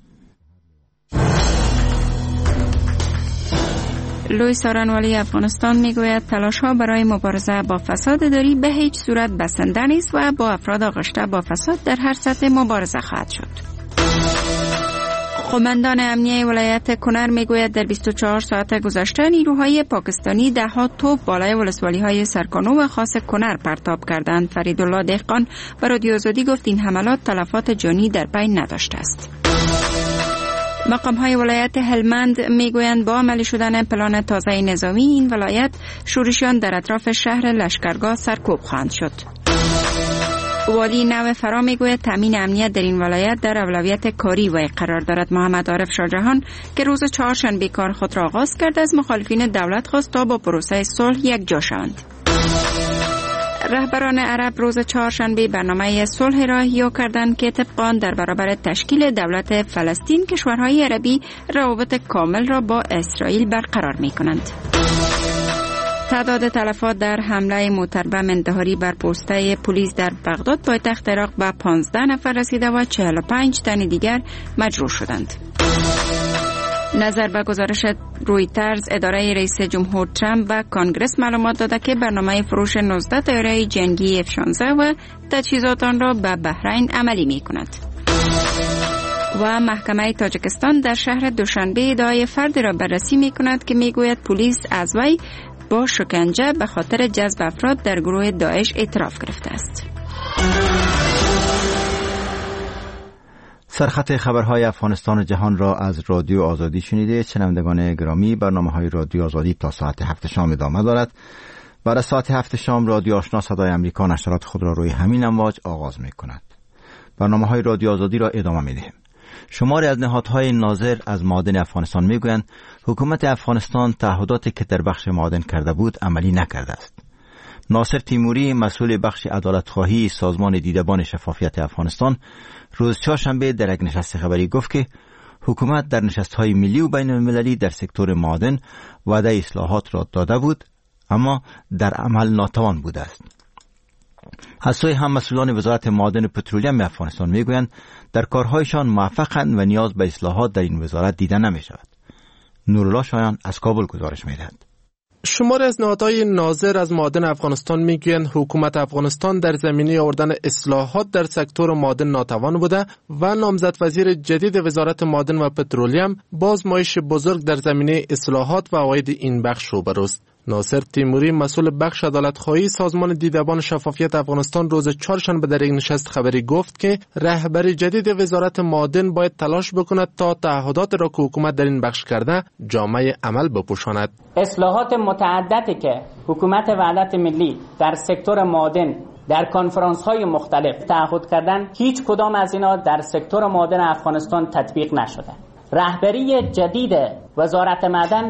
لوی سارنوالی افغانستان میگوید تلاش‌ها برای مبارزه با فساد اداری به هیچ صورت بسنده نیست و با افراد آغشته با فساد در هر سطح مبارزه خواهد شد. قماندان امنیه ولایت کنر میگوید در بیست و چهار ساعت گذشته نیروهای پاکستانی ده ها توپ بالای ولسوالی‌های سرکانو و خاص کنر پرتاب کردند. فریدالله دهقان به رادیو آزادی گفت این حملات تلفات جانی در بین نداشته است. مقام‌های ولایت هلمند میگویند با عملی شدن پلان تازه نظامی این ولایت شورشیان در اطراف شهر لشکرگاه سرکوب خواهند شد. والی نو فرا میگوید تامین امنیت در این ولایت در اولویت کاری وی قرار دارد. محمد عارف شاهجهان که روز چهارشنبه کار خود را آغاز کرد از مخالفین دولت خواست تا با پروسه صلح یک جا شوند. رهبران عرب روز چهارشنبه برنامه صلح را احیا کردند که طبق آن در برابر تشکیل دولت فلسطین کشورهای عربی روابط کامل را با اسرائیل برقرار می کنند. تعداد تلفات در حمله موتربم انتحاری بر پسته پلیس در بغداد پایتخت عراق به پانزده نفر رسیده و چهل و پنج تن دیگر مجروح شدند. نظر به گزارش رویترز، اداره رئیس جمهور ترامپ و کانگرس معلومات داده که برنامه فروش نوزده طیاره جنگی اف شانزده و تجهیزات آن را به بحرین عملی می کند. و محکمه تاجیکستان در شهر دوشنبه ادعای فردی را بررسی می کند که می گوید پلیس از وی با شکنجه به خاطر جذب افراد در گروه داعش اعتراف گرفته است. سرخط خبرهای افغانستان و جهان را از رادیو آزادی شنیده. شنوندگان گرامی، برنامه های رادیو آزادی تا ساعت هفت شام ادامه دارد. بعد از ساعت هفت شام رادیو آشنا صدای امریکا نشرات خود را روی همین امواج آغاز می کند. برنامه های رادیو آزادی را ادامه می دهیم. شماری از نهادهای ناظر از معادن افغانستان می گویند حکومت افغانستان تعهداتی که در بخش معادن کرده بود عملی نکرده است. ناصر تیموری، مسئول بخش عدالتخواهی سازمان دیدبان شفافیت افغانستان، روز چهارشنبه در یک نشست خبری گفت که حکومت در نشست‌های ملی و بین المللی در سکتور معادن وعده اصلاحات را داده بود اما در عمل ناتوان بوده است. از سوی هم مسئولان وزارت معادن و پترولیم افغانستان میگویند در کارهایشان موفقند و نیاز به اصلاحات در این وزارت دیده نمی شود. نورالله شایان از کابل گزارش می‌دهد. شماری از نهادهای ناظر از معادن افغانستان میگویند حکومت افغانستان در زمینه آوردن اصلاحات در سکتور معادن ناتوان بوده و نامزد وزیر جدید وزارت معادن و پترولیم با آزمایش بزرگ در زمینه اصلاحات و عواید این بخش روبروست. ناصر تیموری، مسئول بخش عدالتخواهی سازمان دیدبان شفافیت افغانستان، روز چهارشنبه در یک نشست خبری گفت که رهبر جدید وزارت معادن باید تلاش بکند تا تعهدات را که حکومت در این بخش کرده جامعه عمل بپوشاند. اصلاحات متعددی که حکومت وحدت ملی در سکتور معادن در کنفرانس های مختلف تعهد کردن، هیچ کدام از اینا در سکتور معادن افغانستان تطبیق نشده. رهبری جدید وزارت معدن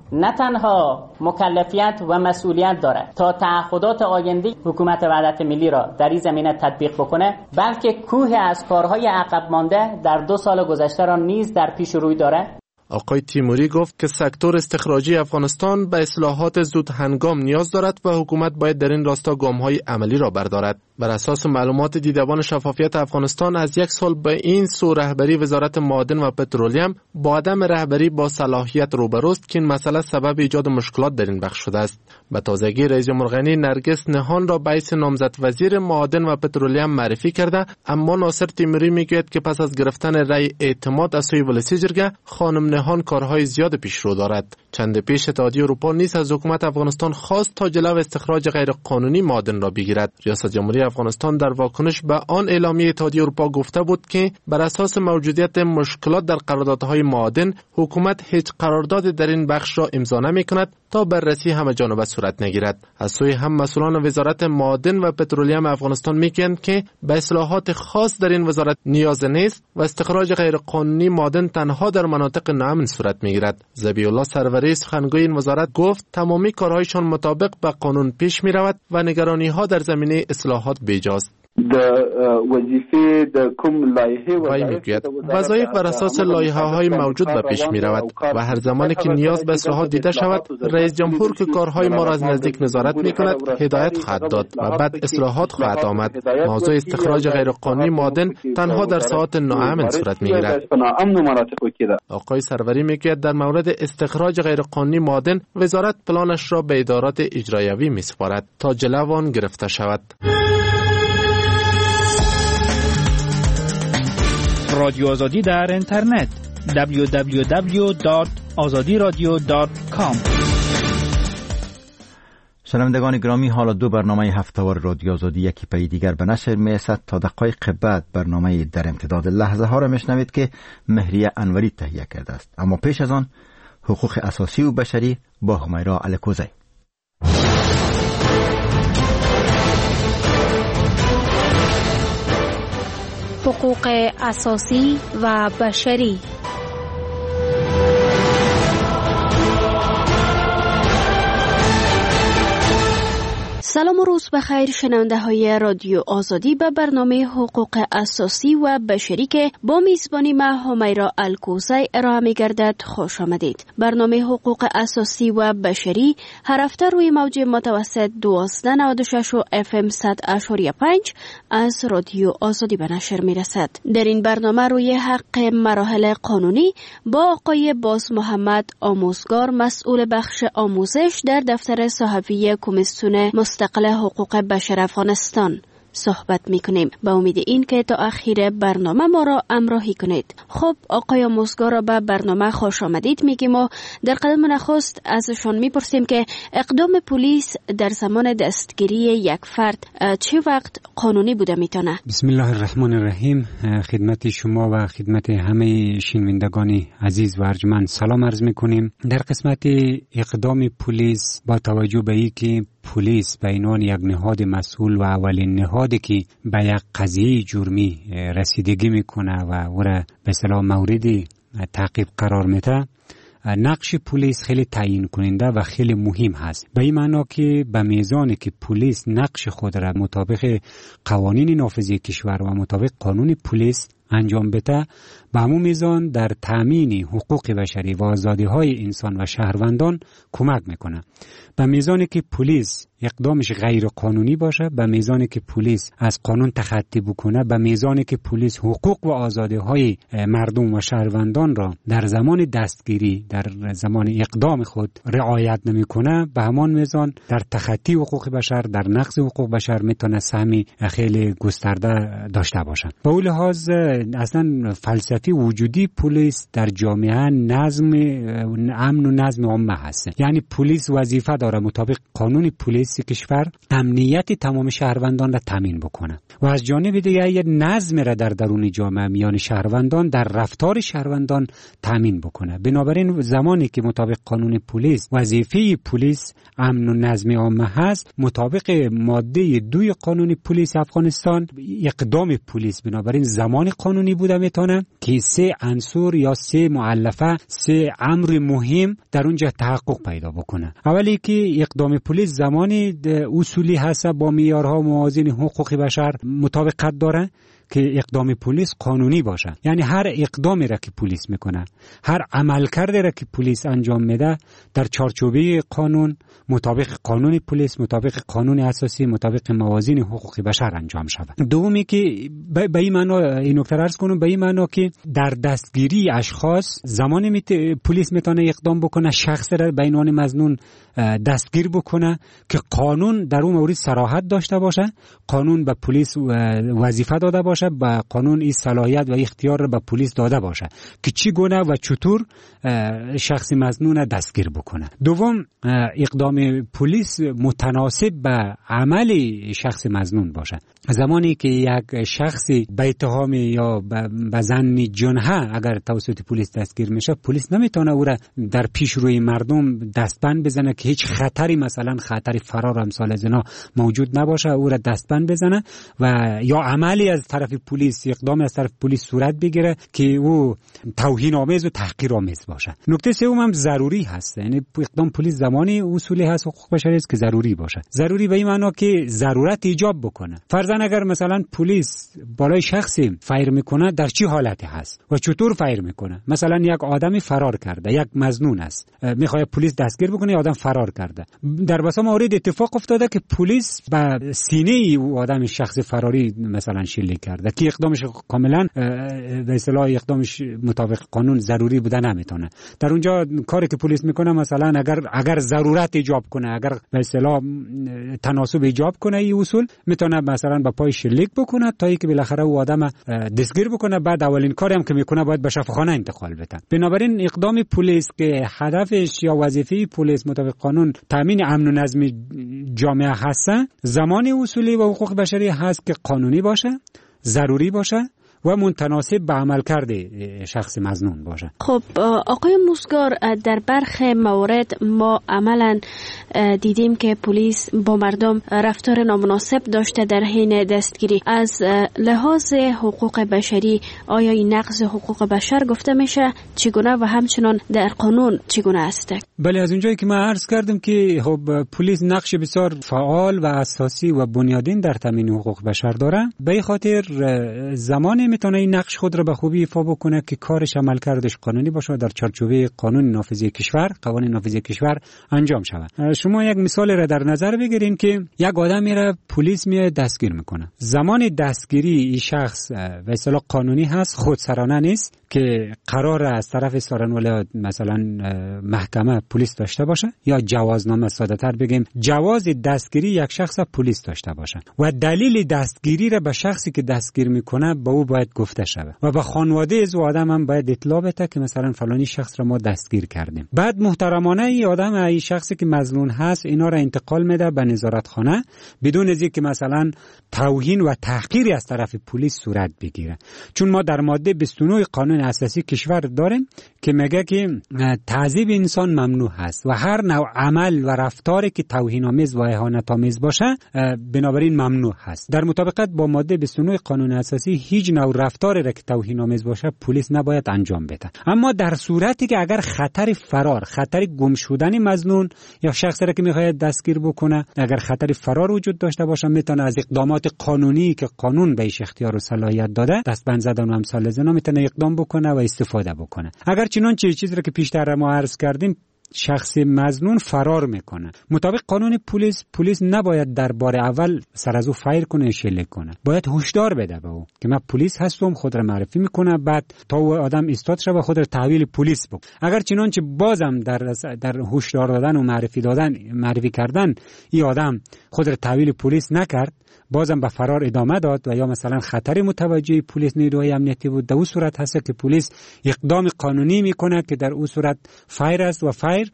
نه تنها مکلفیت و مسئولیت داره تا تعهدات آینده حکومت وحدت ملی را در این زمینه تطبیق بکنه، بلکه کوه از کارهای عقب مانده در دو سال گذشته را نیز در پیش روی داره. آقای تیموری گفت که سکتور استخراجی افغانستان به اصلاحات زود هنگام نیاز دارد و حکومت باید در این راستا گام‌های عملی را بردارد. بر اساس معلومات دیدبان شفافیت افغانستان از یک سال به این سو رهبری وزارت معادن و پترولیم با عدم رهبری با صلاحیت روبروست که این مسئله سبب ایجاد مشکلات در این بخش شده است. به تازگی رئیس جمهور غنی نرگس نهان را به حیث نامزد وزیر معادن و پترولیم معرفی کرده، اما ناصر تیموری میگوید که پس از گرفتن رأی اعتماد از سوی ولسی جرگه خانم نهان کارهای زیاد پیش رو دارد. چند پیش اتحادیه اروپا نیز از حکومت افغانستان خواست تا جلو استخراج غیر قانونی معادن را بگیرد. ریاست جمهوری افغانستان در واکنش به آن اعلامیه اتحادیه اروپا گفته بود که بر اساس موجودیت مشکلات در قراردادهای معادن، حکومت هیچ قرارداد در این بخش را امضا نمی‌کند تا بررسی همه جانبه صورت نگیرد. از سوی هم مسئولان وزارت معادن و پترولیم افغانستان میگویند که به اصلاحات خاص در این وزارت نیاز نیست و استخراج غیر قانونی معادن تنها در مناطق ناامن صورت میگیرد. ذبیح الله سروری سخنگوی این وزارت گفت تمامی کارهایشان مطابق به قانون پیش میرود و نگرانی ها در زمینه اصلاحات بیجاست. د وظیفه د کوم لایحه وظایف بر اساس لایحه های موجود به پیش می رود و هر زمانی که نیاز به اصلاحات دیده شود، رئیس جمهور که کارهای ما را از نزدیک نظارت می کند هدایت خواهد داد و بعد اصلاحات خواهد آمد. موضوع استخراج غیرقانونی معادن تنها در ساعات ناامن صورت می گیرد. آقای سروری می گوید در مورد استخراج غیرقانونی معادن وزارت پلانش را به ادارات اجرایوی می سپارد تا جلو آن گرفته شود. رادیو آزادی در اینترنت دبلیو دبلیو دبلیو دات آزادی رادیو دات کام. شنوندگان گرامی، حالا دو برنامه هفته‌وار رادیو آزادی یکی پی دیگر به نشر می‌رسد. تا دقایق بعد برنامه در امتداد لحظه ها را میشنوید که مهریه انوری تهیه کرده است. اما پیش از آن حقوق اساسی و بشری با همیرا الکوزی. حقوق اساسی و بشری. سلام و روز بخیر شنونده های رادیو آزادی به برنامه حقوق اساسی و بشری که با میزبانی من همیرا الکوزی ارائه می گردد خوش آمدید. برنامه حقوق اساسی و بشری هر هفته روی موج متوسط دوازده نود و شش و اف ام صد اشاری پنج از رادیو آزادی به نشر می رسد. در این برنامه روی حق مراحل قانونی با آقای باز محمد آموزگار مسئول بخش آموزش در دفتر صحفی کمیسیون مستقل حقوق بشر افغانستان صحبت میکنیم. با امید این که تا اخیر برنامه ما را همراهی کنید. خب آقای آموزگار را به برنامه خوش آمدید میگیم و در قدم نخست ازشان میپرسیم که اقدام پلیس در زمان دستگیری یک فرد چه وقت قانونی بوده میتونه؟ بسم الله الرحمن الرحیم. خدمت شما و خدمت همه شنوندگان عزیز و ارجمند سلام عرض میکنیم. در قسمت اقدام پلیس با توجه به اینکه پلیس به عنوان یک نهاد مسئول و اولین نهادی که به یک قضیه جرمی رسیدگی میکنه و او را به اصطلاح مورد تعقیب قرار میده، نقش پلیس خیلی تعیین کننده و خیلی مهم هست. به این معنا که به میزانی که پلیس نقش خود را مطابق قوانین نافذه کشور و مطابق قانون پلیس انجام بده، به همون میزان در تامین حقوق بشری و آزادی‌های انسان و شهروندان کمک میکنه. به میزانی که پلیس اقدامش غیر قانونی باشه، به میزانی که پلیس از قانون تخطی بکنه، به میزانی که پلیس حقوق و آزادی‌های مردم و شهروندان را در زمان دستگیری، در زمان اقدام خود رعایت نمیکنه، به همان میزان در تخطی حقوق بشر، در نقض حقوق بشر میتونه سهمی خیلی گسترده داشته باشه. به اون لحاظ اصلا فلسفی وجودی پلیس در جامعه نظم امن و نظم عامه هست. یعنی پلیس وظیفه داره مطابق قانون پلیس کشور امنیت تمام شهروندان را تامین بکنه و از جانب دیگه یک نظم را در درون جامعه میان شهروندان در رفتار شهروندان تامین بکنه. بنابراین زمانی که مطابق قانون پلیس وظیفه پلیس امن و نظم عامه هست، مطابق ماده دوی قانون پلیس افغانستان اقدام پلیس بنابراین زمان قانونی بوده میتونه که سه عنصر یا سه مؤلفه، سه امر مهم در اونجا تحقق پیدا بکنه. اولی که اقدام پلیس زمانی اصولی هست با معیارها موازین حقوق بشر مطابقت داره که اقدام پلیس قانونی باشه. یعنی هر اقدامی را که پلیس میکنه، هر عملکردی را که پلیس انجام میده در چارچوبه قانون، مطابق قانون پلیس، مطابق قانون اساسی، مطابق موازین حقوق بشر انجام شود. دومی که به این معنا این نکته عرض کنم، به این معنا که در دستگیری اشخاص زمانی می پلیس میتونه اقدام بکنه شخص را به عنوان مظنون دستگیر بکنه که قانون در اون مورد صراحت داشته باشه، قانون به پلیس وظیفه داده باشه، با قانون این صلاحیت و اختیار را به پلیس داده باشه که چی گونه و چطور شخص مظنون دستگیر بکنه. دوم، اقدام پلیس متناسب به عمل شخص مظنون باشه. زمانی که یک شخصی به اتهام یا به ظن جنحه اگر توسط پلیس دستگیر میشه، پلیس نمیتونه او را در پیش روی مردم دستبند بزنه که هیچ خطری، مثلا خطری فرار امثال از اینا موجود نباشه، او را دستبند بزنه و یا عملی از طرف پلیس، اقدامی از طرف پلیس صورت بگیره که او توهین آمیز و تحقیر آمیز باشه. نکته سوم هم ضروری هست، یعنی اقدام پلیس زمانی اصولی هست حقوق بشری است که ضروری باشه. ضروری به این معنا که ضرورت ایجاب بکنه. فرضاً اگر مثلا پلیس بالای شخصی فایر میکنه در چه حالتی هست و چطور فایر میکنه؟ مثلا یک آدمی فرار کرده، یک مظنون است، میخواد پلیس دستگیر بکنه، آدم فرار کرده. در بسا مورد اتفاق افتاده که پلیس به سینه او آدم شخص فراری مثلا شلیک کرده که اقدامش کاملا به اصطلاح اقدامش مطابق قانون ضروری بوده نمیتونه. در اونجا کاری که پلیس میکنه مثلا اگر اگر ضرورت ایجاب کنه، اگر به اصطلاح تناسب ایجاب کنه این اصول، میتونه مثلا با پای شلیک بکنه تا اینکه بالاخره او آدم دستگیر بکنه. بعد اولین کاری هم که میکنه باید به شفاخانه انتقال بده. بنابراین اقدام پلیس که هدفش یا وظیفه پلیس مطابق قانون تامین امن و نظم جامعه هست، زمانی اصولی و حقوق بشری هست که قانونی باشه، ضروری باشه و متناسب به عملکرد شخص مظنون باشه. خب آقای موسگار، در برخی موارد ما عملا دیدیم که پلیس با مردم رفتار نامناسب داشته در حین دستگیری. از لحاظ حقوق بشری آیا این نقض حقوق بشر گفته میشه؟ چگونه و همچنان در قانون چگونه است؟ بله، از اونجایی که ما عرض کردم که خب پلیس نقش بسیار فعال و اساسی و بنیادین در تامین حقوق بشر داره، به این خاطر زمانی میتونه این نقش خود را به خوبی ایفا بکنه که کارش عملکردش قانونی باشه و در چارچوبه قانون نافذه کشور، قوانین نافذه کشور انجام شود. شما یک مثال را در نظر بگیرین که یک آدم میره پلیس میاد دستگیر میکنه. زمان دستگیری این شخص به اصطلاح قانونی هست، خودسرانه نیست که قرار از طرف سارنوله مثلا محکمه پلیس داشته باشه یا جوازنامه، ساده‌تر بگیم جواز دستگیری یک شخص پلیس داشته باشه و دلیل دستگیری را به شخصی که دستگیر میکنه به او باید گفته شود و به خانواده از او آدم هم باید اطلاع بده که مثلا فلانی شخص را ما دستگیر کردیم. بعد محترمانه این آدم، این شخصی که مظنون هست، اینا را انتقال میده به نظارتخانه بدون از اینکه مثلا توهین و تحقیری از طرف پلیس صورت بگیره. چون ما در ماده بیست و نه قانون اساسی کشور داریم که میگه که تعذیب انسان ممنوع هست و هر نوع عمل و رفتاری که توهین‌آمیز و اهانت‌آمیز باشه بنابراین ممنوع هست. در مطابقت با ماده بیست و نه قانون اساسی هیچ نوع رفتاری را که توهین‌آمیز باشه پلیس نباید انجام بده. اما در صورتی که اگر خطر فرار، خطر گم شدن مظنون یا شخصی را که میخواد دستگیر بکنه، اگر خطر فرار وجود داشته باشه، میتونه از اقدامات قانونی که قانون بهش اختیار و صلاحیت داده، دستبند زدن و امثال از اینا، میتونه اقدام بکنه و استفاده بکنه. اگر چنانچه چیزی را که پیشتر ما عرض کردیم شخص مظنون فرار میکنه، مطابق قانون پلیس پلیس نباید در بار اول سر از او فایر کنه، شلیک کنه. باید هشدار بده به او که من پلیس هستم، خود را معرفی میکنه، بعد تا او آدم ایستاد شه و خود را تحویل پلیس بکنه. اگر چنانچه بازم در در هشدار دادن و معرفی دادن معرفی کردن این آدم خود را تحویل پلیس نکرد، بازم به فرار ادامه داد و یا مثلا خطر متوجه پلیس نیروهای امنیتی بود، در اون صورت هست که پلیس اقدام قانونی میکنه که در اون صورت فایر است و فایر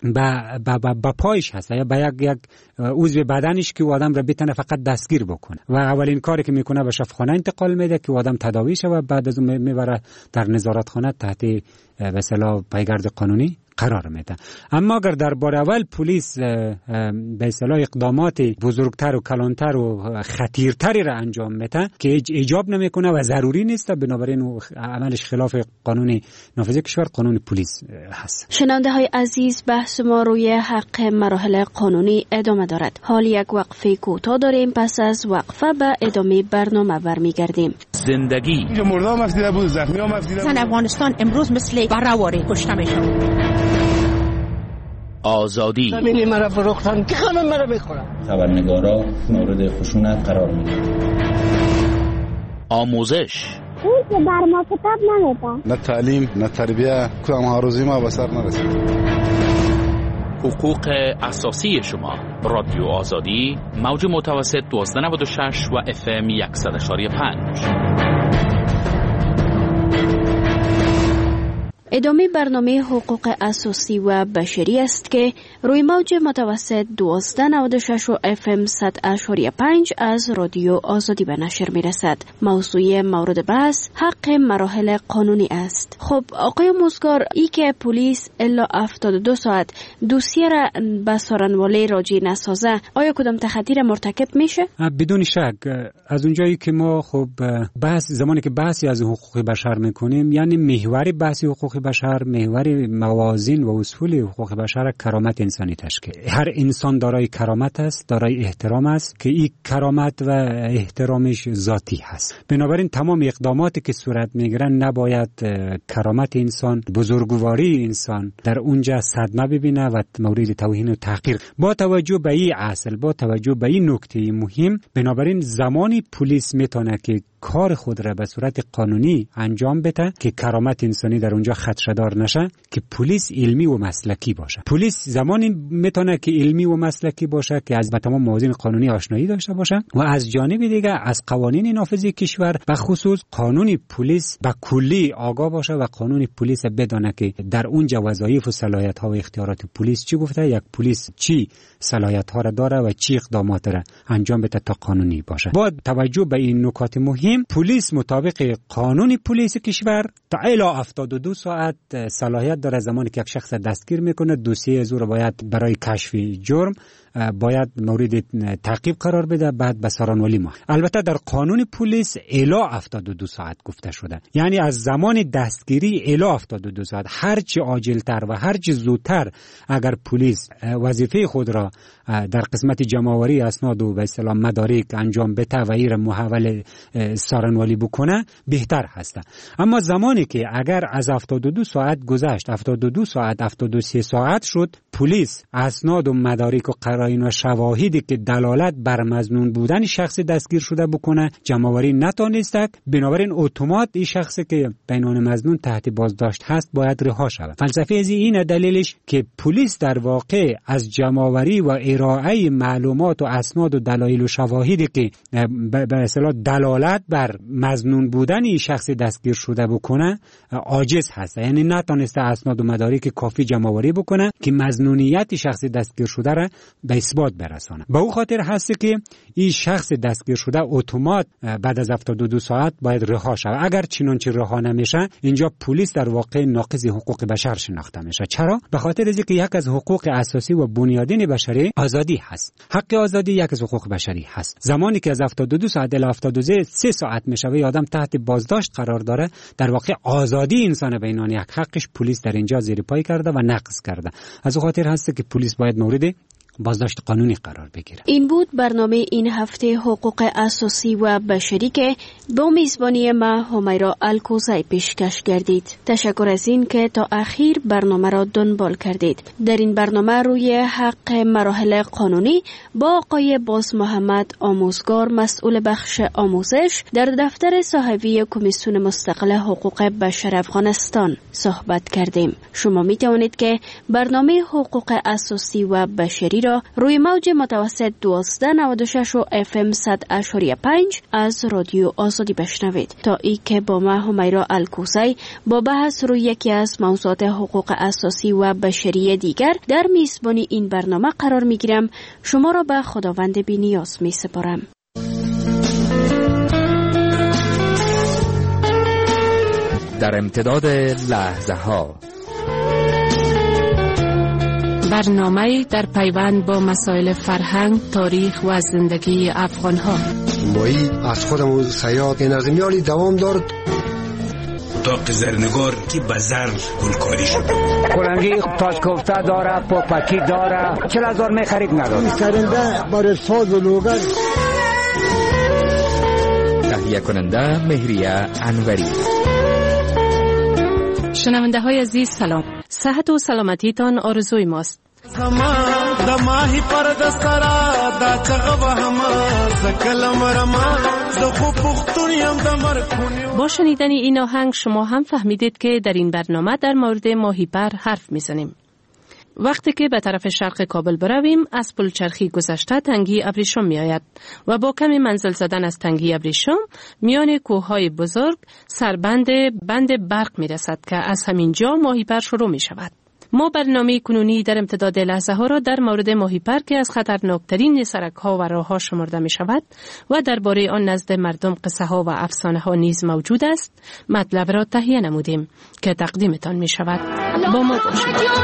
با پایش هست یا با یک یک عضو بدنش که آدم را بتونه فقط دستگیر بکنه و اولین کاری که میکنه به شفاخانه انتقال میده که آدم تداوی شه و بعد از اون میبره در نظارتخانه تحت به اصطلاح پیگرد قانونی قرار میده. اما اگر در بار اول پلیس به اصطلاح اقدامات بزرگتر و کلانتر و خطیرتری را انجام میده که ایجاب نمیکنه و ضروری نیست، بنابراین عملش خلاف قانون نافذ کشور، قانون پلیس هست. شنونده های عزیز، بحث ما روی حق مراحل قانونی ادامه دارد. حال یک وقفه کوتاه داریم، پس از وقفه به ادامه برنامه برمیگردیم. زندگی مردم مفیده بود، زخمی ها مفیده بود. زن افغانستان امروز مثل برآوری کشته میشن. آزادی زمین مرا فروختن که همه مرا میخورن. خبرنگارا مورد خشونت قرار میگیرن. آموزش اون که بر ما کتاب نمیده. نه تعلیم نه تربیه، کدام هاروزی ما به سر نرسید. حقوق اساسی شما. رادیو آزادی، موج متوسط دوازده نود و شش و اف ام صد و پنج. ادامه برنامه حقوق اساسی و بشری است که روی موج متوسط دوازده نود و شش و اف ام صد و پنج از رادیو آزادی به نشر می رسد. موضوع مورد بحث حق مراحل قانونی است. خب آقای موزگار، ای که پلیس الا هفتاد و دو ساعت دوسیه را به سارنوالی راجع نسازه، آیا کدام تخطی را مرتکب میشه؟ بدون شک. از اونجایی که ما خب بحث زمانی که بحثی از حقوق بشر میکنیم، یعنی محور بحث حقوق بشر، محور موازین و اصول حقوق بشر کرامت انسانی تشکیل. هر انسان دارای کرامت است، دارای احترام است که این کرامت و احترامش ذاتی هست. بنابراین تمام اقداماتی که صورت میگیرن نباید کرامت انسان، بزرگواری انسان در اونجا صدمه ببینه و مورد توهین و تحقیر. با توجه به این اصل، با توجه به این نکته مهم، بنابراین زمانی پلیس میتونه که کار خود را به صورت قانونی انجام بده که کرامت انسانی در اونجا خدشه‌دار نشه، که پلیس علمی و مسلکی باشه. پلیس زمانی میتونه که علمی و مسلکی باشه که از تمام موازین قانونی آشنایی داشته باشه و از جانب دیگه از قوانین نافذ کشور به خصوص قانون پلیس به کلی آگاه باشه و قانون پلیس بدونه که در اونجا وظایف و صلاحیت‌ها و اختیارات پلیس چی گفته، یک پلیس چی صلاحیت‌ها را داره و چی اقدامات را انجام بده تا قانونی باشه. با توجه به این نکات مهم، پلیس مطابق قانون پلیس کشور تا الی هفتاد و دو ساعت صلاحیت داره زمانی که یک شخص دستگیر میکنه، دوسیه از او را باید برای کشف جرم باید مورد تعقیب قرار بده، بعد به سارنوالی ما. البته در قانون پلیس الی هفتاد و دو ساعت گفته شده، یعنی از زمان دستگیری الی هفتاد و دو ساعت. هر چی عاجلتر و هر چی زودتر اگر پلیس وظیفه خود را در قسمت جمع‌آوری اسناد و به اصطلاح مدارک انجام بده و این محول سارنوالی بکنه بهتر هست. اما زمانی که اگر از هفتاد و دو ساعت گذشت، هفتاد و دو ساعت، هفتاد و سه ساعت شد، پلیس اسناد و مدارک و قرائن و شواهدی که دلالت بر مظنون بودن شخص دستگیر شده بکنه جمع‌آوری نتونسته، بنابراین اتومات این شخصی که بینان مظنون تحت بازداشت هست باید رها شود. فلسفه از این دلیلش که پلیس در واقع از جمع‌آوری و ارائه معلومات و اسناد و دلایل و شواهدی که به اصطلاح دلالت بر مظنون بودن این شخص دستگیر شده بکنه عاجز هست، یعنی نتونسته اسناد و مدارک کافی جمع‌آوری بکنه که مظنونیت شخص دستگیر شده را به اثبات برسانه. به او خاطر هست که این شخص دستگیر شده اتومات بعد از هفتاد و دو ساعت باید رها شود. اگر چنانچه رها نمیشه، اینجا پلیس در واقع ناقض حقوق بشر شناخته میشه. چرا؟ به خاطر اینکه یک از حقوق اساسی و بنیادین بشری آزادی هست. حق آزادی یک از حقوق بشری هست. زمانی که از هفتاد و دو ساعت الی هفتاد و سه ساعت میشه و آدم تحت بازداشت قرار داره، در واقع آزادی انسان بینان یک حقش پلیس در اینجا زیر پای کرده و نقض کرده. از او خاطر هست که پلیس باید مورد بازداشت قانونی قرار بگیره. این بود برنامه این هفته حقوق اساسی و بشری که با میزبانی ما همیرا الکوزی پیشکش کردید. تشکر از این که تا اخیر برنامه را دنبال کردید. در این برنامه روی حق مراحل قانونی با آقای باز محمد آموزگار، مسئول بخش آموزش در دفتر صاحبی کمیسیون مستقل حقوق بشر افغانستان صحبت کردیم. شما می توانید که برنامه حقوق اساسی و بشری را روی موج متوسط دوازده نود و شش و اف ام صد و پنج از رادیو آزادی بشنوید. تا ای که با ما همیرا الکوزی با بحث روی یکی از موضوعات حقوق اساسی و بشری دیگر در میزبانی این برنامه قرار می گیرم، شما را به خداوند بی نیاز می سپارم. در امتداد لحظه ها برنامه در پیوند با مسائل فرهنگ، تاریخ و زندگی افغان‌ها. مایی از خودمون سیاد نظمیالی دوام دارد. داغ زرنگار که بازار گلکاری شد. کلنگی تاج کوفته داره، پاپکی داره. چهل هزار می خرید نداره. سرنده برای ساز و لوگر. تهیه کننده مهریه انوری. شنونده های عزیز سلام. صحت و سلامتیتان آرزوی ماست. با شنیدن این آهنگ شما هم فهمیدید که در این برنامه در مورد ماهیپر حرف میزنیم. وقتی که به طرف شرق کابل برویم از پلچرخی گذشته تنگی ابریشم می آید و با کمی منزل زدن از تنگی ابریشم میان کوههای بزرگ سربند بند برق می رسد که از همینجا ماهیپر شروع می شود. ما برنامه کنونی در امتداد لحظه ها را در مورد ماهیپر که از خطرناکترین سرک ها و راه ها شمرده می شود و درباره آن نزد مردم قصه ها و افسانه ها نیز موجود است مطلب را تهیه نمودیم که تقدیمتان می شود. با ما باشید.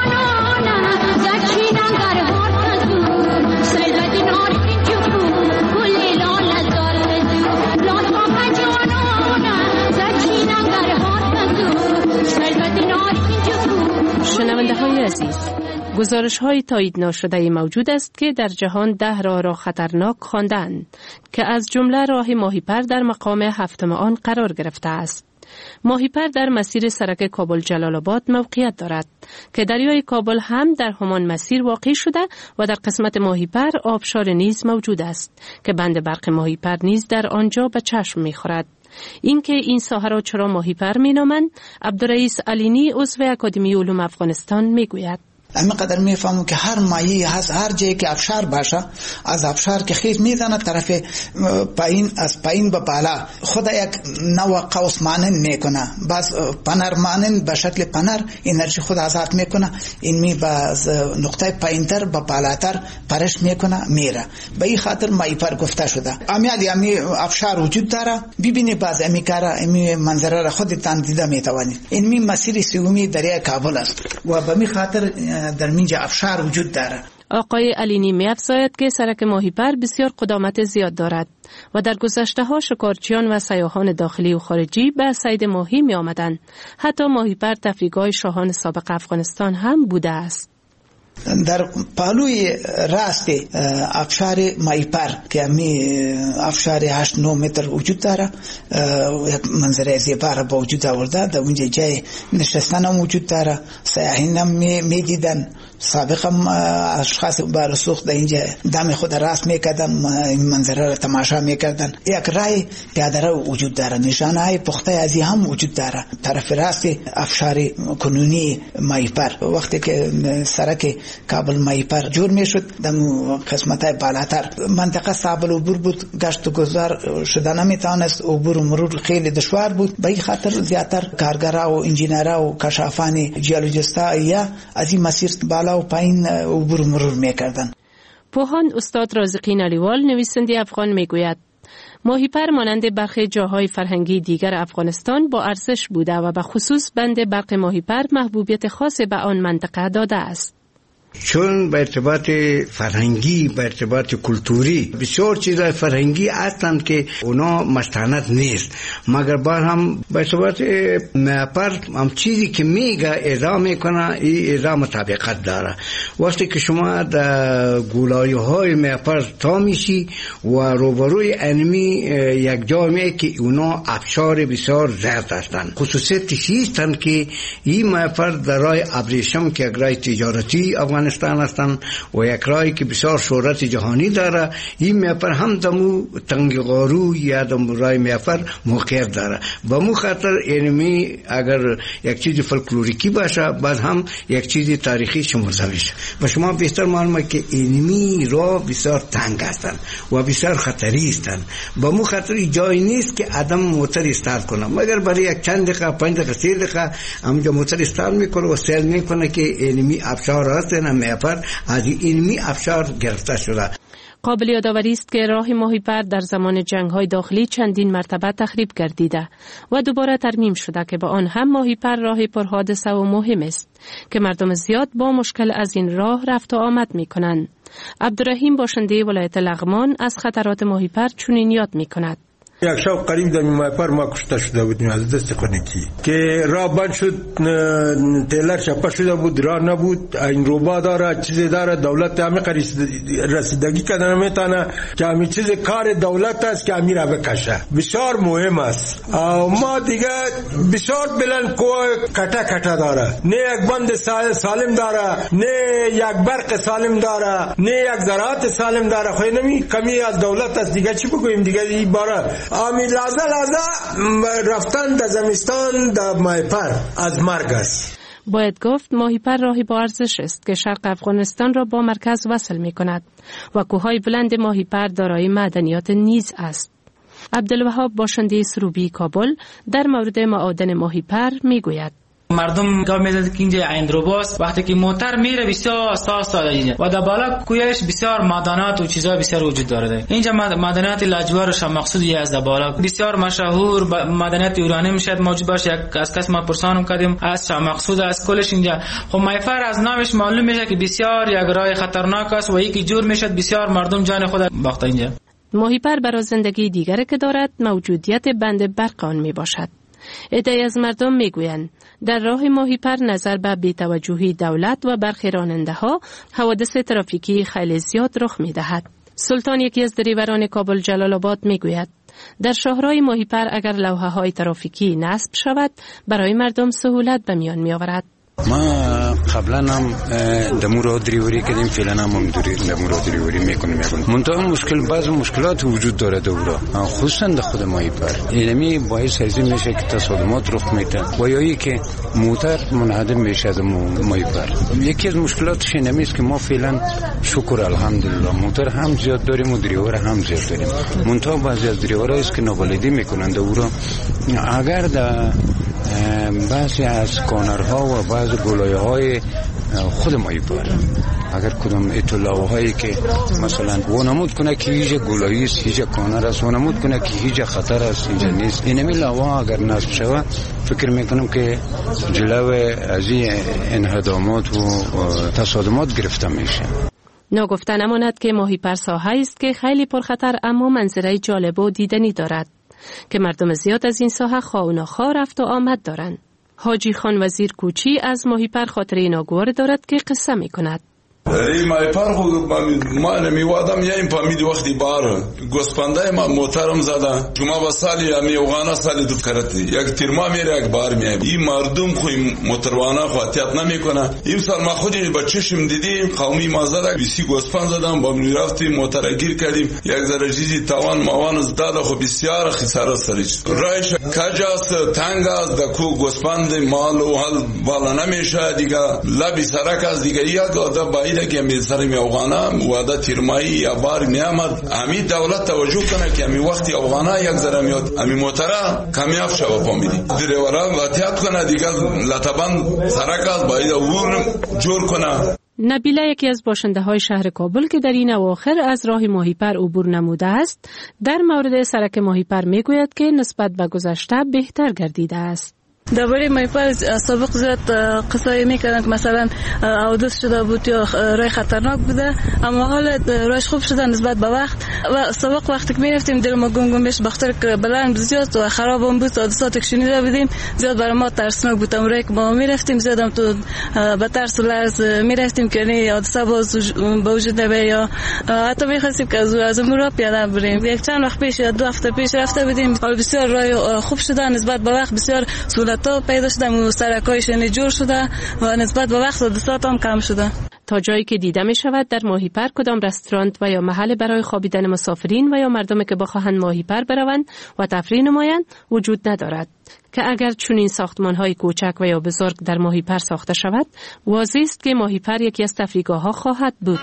شنونده های عزیز، گزارش های تایید ناشده موجود است که در جهان ده راه را خطرناک خواندند که از جمله راه ماهیپر در مقام هفتم آن قرار گرفته است. ماهیپر در مسیر سرک کابل جلال آباد موقعیت دارد که دریای کابل هم در همان مسیر واقع شده و در قسمت ماهیپر آبشار نیز موجود است که بند برق ماهیپر نیز در آنجا به چشم می‌خورد. اینکه این ساحه را چرا ماهیپر مینامند، عبدالرئیس علینی عضو اکادمی علوم افغانستان میگوید. اما قدر میفهمم که هر مایه هست، هر جایی که افشار باشه از افشار که خیز میزنه طرف پایین، از پایین به بالا خود یک نوع قوس مانند میکنه، باز پنر مانند به شکل پنر انرژی خود آزاد میکنه، این می باز نقطه پایینتر به بالاتر پرش میکنه میره. به این خاطر ماهیپر گفته شده. امیادی امی افشار وجود داره، ببینی باز امی کارا امی منظره را خودتان دیده میتوانید. این می مسیر سومی دریای کابل است و به می خاطر در اینجا افشار وجود داره. آقای علینی می افزاید که سرک ماهیپر بسیار قدامت زیاد دارد و در گذشته ها شکارچیان و سیاحان داخلی و خارجی به صید ماهی می آمدند. حتی ماهیپر تفریحگاه شاهان سابق افغانستان هم بوده است. در پهلوی راست افشار ماهیپر که امی افشار هشت نه متر وجود داره، یک منظره زیبا را با وجود آورده. در اونجا جای نشستن هم وجود داره، سیاحین هم می دیدن. سابق هم اشخاص برسوخ در اینجا دم خود راست میکردن، این منظره را تماشا میکردن. یک رای پیاده رو وجود داره، نشانه های پخته ازی هم وجود داره. طرف راست افشار کنونی ماهیپر وقتی که سرک کابل ماهیپر جور میشد، در قسمت های بالاتر منطقه صعب العبور بود، گشت و گذار شده نمیتونست، عبور و مرور خیلی دشوار بود. به این خاطر زیادتر کارگرها و انجینرها و کشافان جیولوژیستا یا از این مسیر بالا و پایین عبور و مرور میکردن. پوهان استاد رازقین علیوال نویسنده افغان میگوید ماهیپر مانند برخی جاهای فرهنگی دیگر افغانستان با ارزش بوده و به خصوص بند برق ماهیپر محبوبیت خاص به آن منطقه داده است. چون به ارتباط فرهنگی، به ارتباط کلتوری بسیار چیزای فرهنگی هستند که اونا مستند نیست، مگر بار هم به ارتباط ماهیپر هم چیزی که میگه اعضا میکنه، این اعضا مطابقت داره. وقتی که شما در گولایی های ماهیپر تا میشی و روبروی انمی یک جامعه که اونا افشار بسیار زیاد هستند، خصوصیتش هستند که این ماهیپر در راه ابریشم که یک راه تجارتی افغانستان هستند و یک راهی که بسیار شهرت جهانی داره، این ماهیپر هم دمو تنگ غارو یا دمو راه ماهیپر موقعیت داره. با مو خاطر اینمی اگر یک چیز فولکلوریکی باشه بعد هم یک چیز تاریخی شمرده میشه. و شما بهتر معلومه که اینمی راه بسیار تنگ هستند و بسیار خطری هستند. با مو خاطر جایی نیست که آدم موتر استارت کنه، مگر برای یک چند دقیقه پنج دقیقه سه دقیقه همونجا موتر استارت میکنه و سیل میکنه که اینمی ابشار هست. ماهیپر از اینمی افشار گرفته شده. قابل یادآوری است که راه ماهیپر در زمان جنگ‌های داخلی چندین مرتبه تخریب گردیده و دوباره ترمیم شده که با آن هم ماهیپر راه پرحادثه و مهم است که مردم زیاد با مشکل از این راه رفت و آمد می‌کنند. عبدالرحیم باشنده ولایت لغمان از خطرات ماهیپر چنین یاد می‌کند. یک شب قریب در ماهیپر ما کشته شده بودیم از دست خونکی که راه بند شد، تیلر چپه شده بود، راه نبود، این روبا داره چیزی داره، دولت همه رسیدگی کردن نمیتونه که همین چیز کار دولت است که همین را بکشه. بسیار مهم است. ما دیگه بسیار بلند کوه کتا کتا داره، نه یک بند سالم داره، نه یک برق سالم داره، نه یک زراعت سالم داره. خو نمی کمی از دولت است دیگه چی بگویم دیگه. این باره آمی لازه لازه رفتن در زمستان در ماهیپر از مرگ است. باید گفت ماهیپر راهی با ارزش است که شرق افغانستان را با مرکز وصل می کند و کوههای بلند ماهیپر دارای معدنیات نیز است. عبدالوهاب باشنده سروبی کابل در مورد معادن ماهیپر می گوید. مردم گام میزد که اینجا ایندروباست، وقتی که موتر میره بسیار ساز داره اینجا و در بالا کویش بسیار معدنات و چیزا بسیار وجود داره. اینجا معدنات لاجورد شما مقصودی است. در بالا بسیار مشهور معدنات یورانیم میشد موجود باشه. یک از کس ما پرسانم کردیم از شما مقصود از کلش اینجا. خب ماهیپر از نامش معلوم میشه که بسیار یک راه خطرناک است و یکی جور میشد بسیار مردم جان خود باخته اینجا. ماهیپر برای زندگی دیگری که دارد موجودیت بند برق آن می باشد. عده‌ای از مردم میگویند در راه ماهیپر نظر به بی‌توجهی دولت و برخی راننده‌ها حوادث ترافیکی خیلی زیاد رخ می‌دهد. سلطان یکی از دریوران کابل جلال آباد میگوید در شاهراه ماهیپر اگر لوحه‌های ترافیکی نصب شود برای مردم سهولت به میان می‌آورد. ما قبلا هم دمورا دریوری کردیم، فعلا هم هم دمورا دریوری میکنیم میکنیم منتها مشکل بعض مشکلات وجود داره دورا، خصوصا در خود ماهیپر. اینمی باعث هزی میشه که تصادمات رخ میده و یا ای که موتر منهدم میشه از ماهیپر. یکی از مشکلاتش اینمی است که ما فعلا شکر الحمدلله موتر هم زیاد داریم و دریور هم زیاد داریم. منتها بعضی از دریورایی است که نابلدی میکنند دورا. اگر در بعضی از کانرها و بعضی گلایه‌های خود ماهیپر اگر کدام اطلاعاتی که مثلا وانمود کنه که هیچ گلایه‌ای است، هیچ کانر است، وانمود کنه که هیچ خطر است اینجا نیست، اینمی لوحه اگر نصب شود فکر میکنم که جلو از این انهدامات و تصادمات گرفته میشه. ناگفته نماند که ماهیپر ساحه‌ای است که خیلی پرخطر اما منظره جالب و دیدنی دارد که مردم زیاد از این ساحه خواه و ناخواه رفت و آمد دارند. حاجی خان وزیر کوچی از ماهیپر خاطره ناگوار دارد که قصه می کند. ری ماهیپر خو ما نمیوادم یا این پامید وقتی بار گوسپنده ما موترم زدن شما با سالی امی اوغانا سالی دو کرتی یک تیرما میره یک بار میای این مردم خو موتروانا خاطیات نمیکنه. این سال ما خودی با چشم دیدیم قومی ما زدن بیسی گوسپن زدن با می رفتیم موتر گیر کردیم یک ذره چیزی توان موان زداد خو بسیار خسارت سرش رایش کجاست تنگ است دکو گوسپند مال و حال بالا نمیشه دیگه لبی سرک از دیگه یک آدم باید که می سر می افغانا وعده تیرمایی یا بار می آمد امی دولت توجه کنه که امی وقتی افغانا یک ذره میاد امی موتره کمیاب شوه فامیلی دریورا واتیات کنه دیگه لطبان سرک از باید ور جور کنه. نبیله یکی از باشنده های شهر کابل که در این اواخر از راه ماهیپر عبور نموده است در مورد سرک ماهیپر می گوید که نسبت به گذشته بهتر گردیده است. درباره ماهیپر سابق زیاد قصه میکردن که مثلا حادث شده بود یا راه خطرناک بوده، اما حالا راهش خوب شده نسبت به وقت و سابق وقتی که میرفتیم دل ما گم گم میشه بخاطر که بلند زیاد و خراب هم بود، حادثاتی که شنیده بودیم زیاد برای ما ترسناک بود. امروز که ما میرفتیم زیاد هم تو به ترس و لرز میرفتیم که نه حادثه باز به وجود بیاد یا حتی میخواستیم که از از مرا پیاده بریم. یک چند وقت پیش یا دو هفته پیش رفته بودیم، حالا بسیار راه خوب شده نسبت به وقت، بسیار سهولت تا پیدا شده و سرکایش جور شده و نسبت به وقت حادثات هم کم شده. تا جایی که دیده می شود در ماهیپر کدام رستوران و یا محل برای خوابیدن مسافرین و یا مردمی که بخواهند ماهیپر بروند و تفریح نمایند وجود ندارد که اگر چنین ساختمان‌های کوچک و یا بزرگ در ماهیپر ساخته شود واضح است که ماهیپر یکی از تفریحگاه‌ها خواهد بود.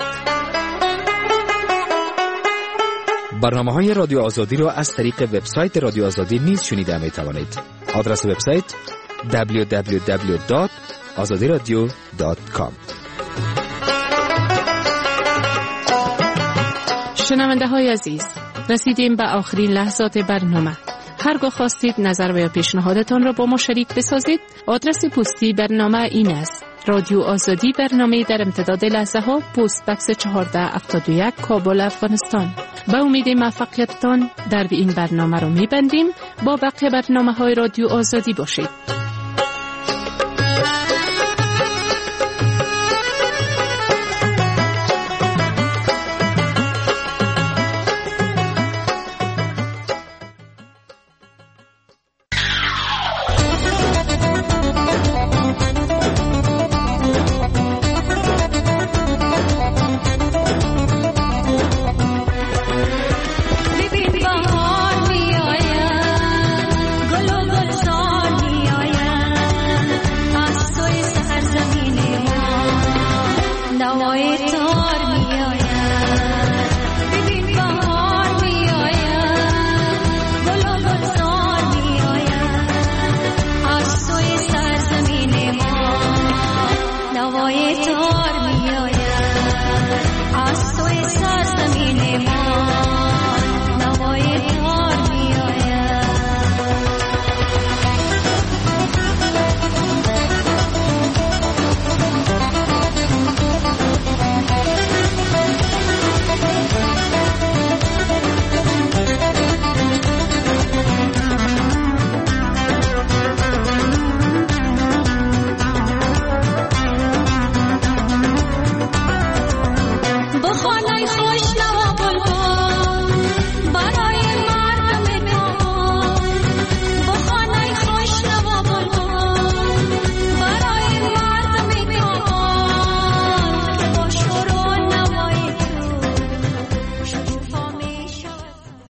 برنامه‌های رادیو آزادی را از طریق وبسایت رادیو آزادی نیز شنیده می‌توانید. آدرس وبسایت دبلیو دبلیو دبلیو دات آزادی رادیو دات کام. شنونده های عزیز، رسیدیم به آخرین لحظات برنامه. هرگاه خواستید نظر و یا پیشنهادتان را با ما شریک بسازید، آدرس پستی برنامه این است: رادیو آزادی، برنامه در امتداد لحظه ها، پست بکس چهارده هفتاد و یک، کابل، افغانستان. با امید موفقیتتان در این برنامه رو میبندیم. با بقیه برنامه های رادیو آزادی باشید.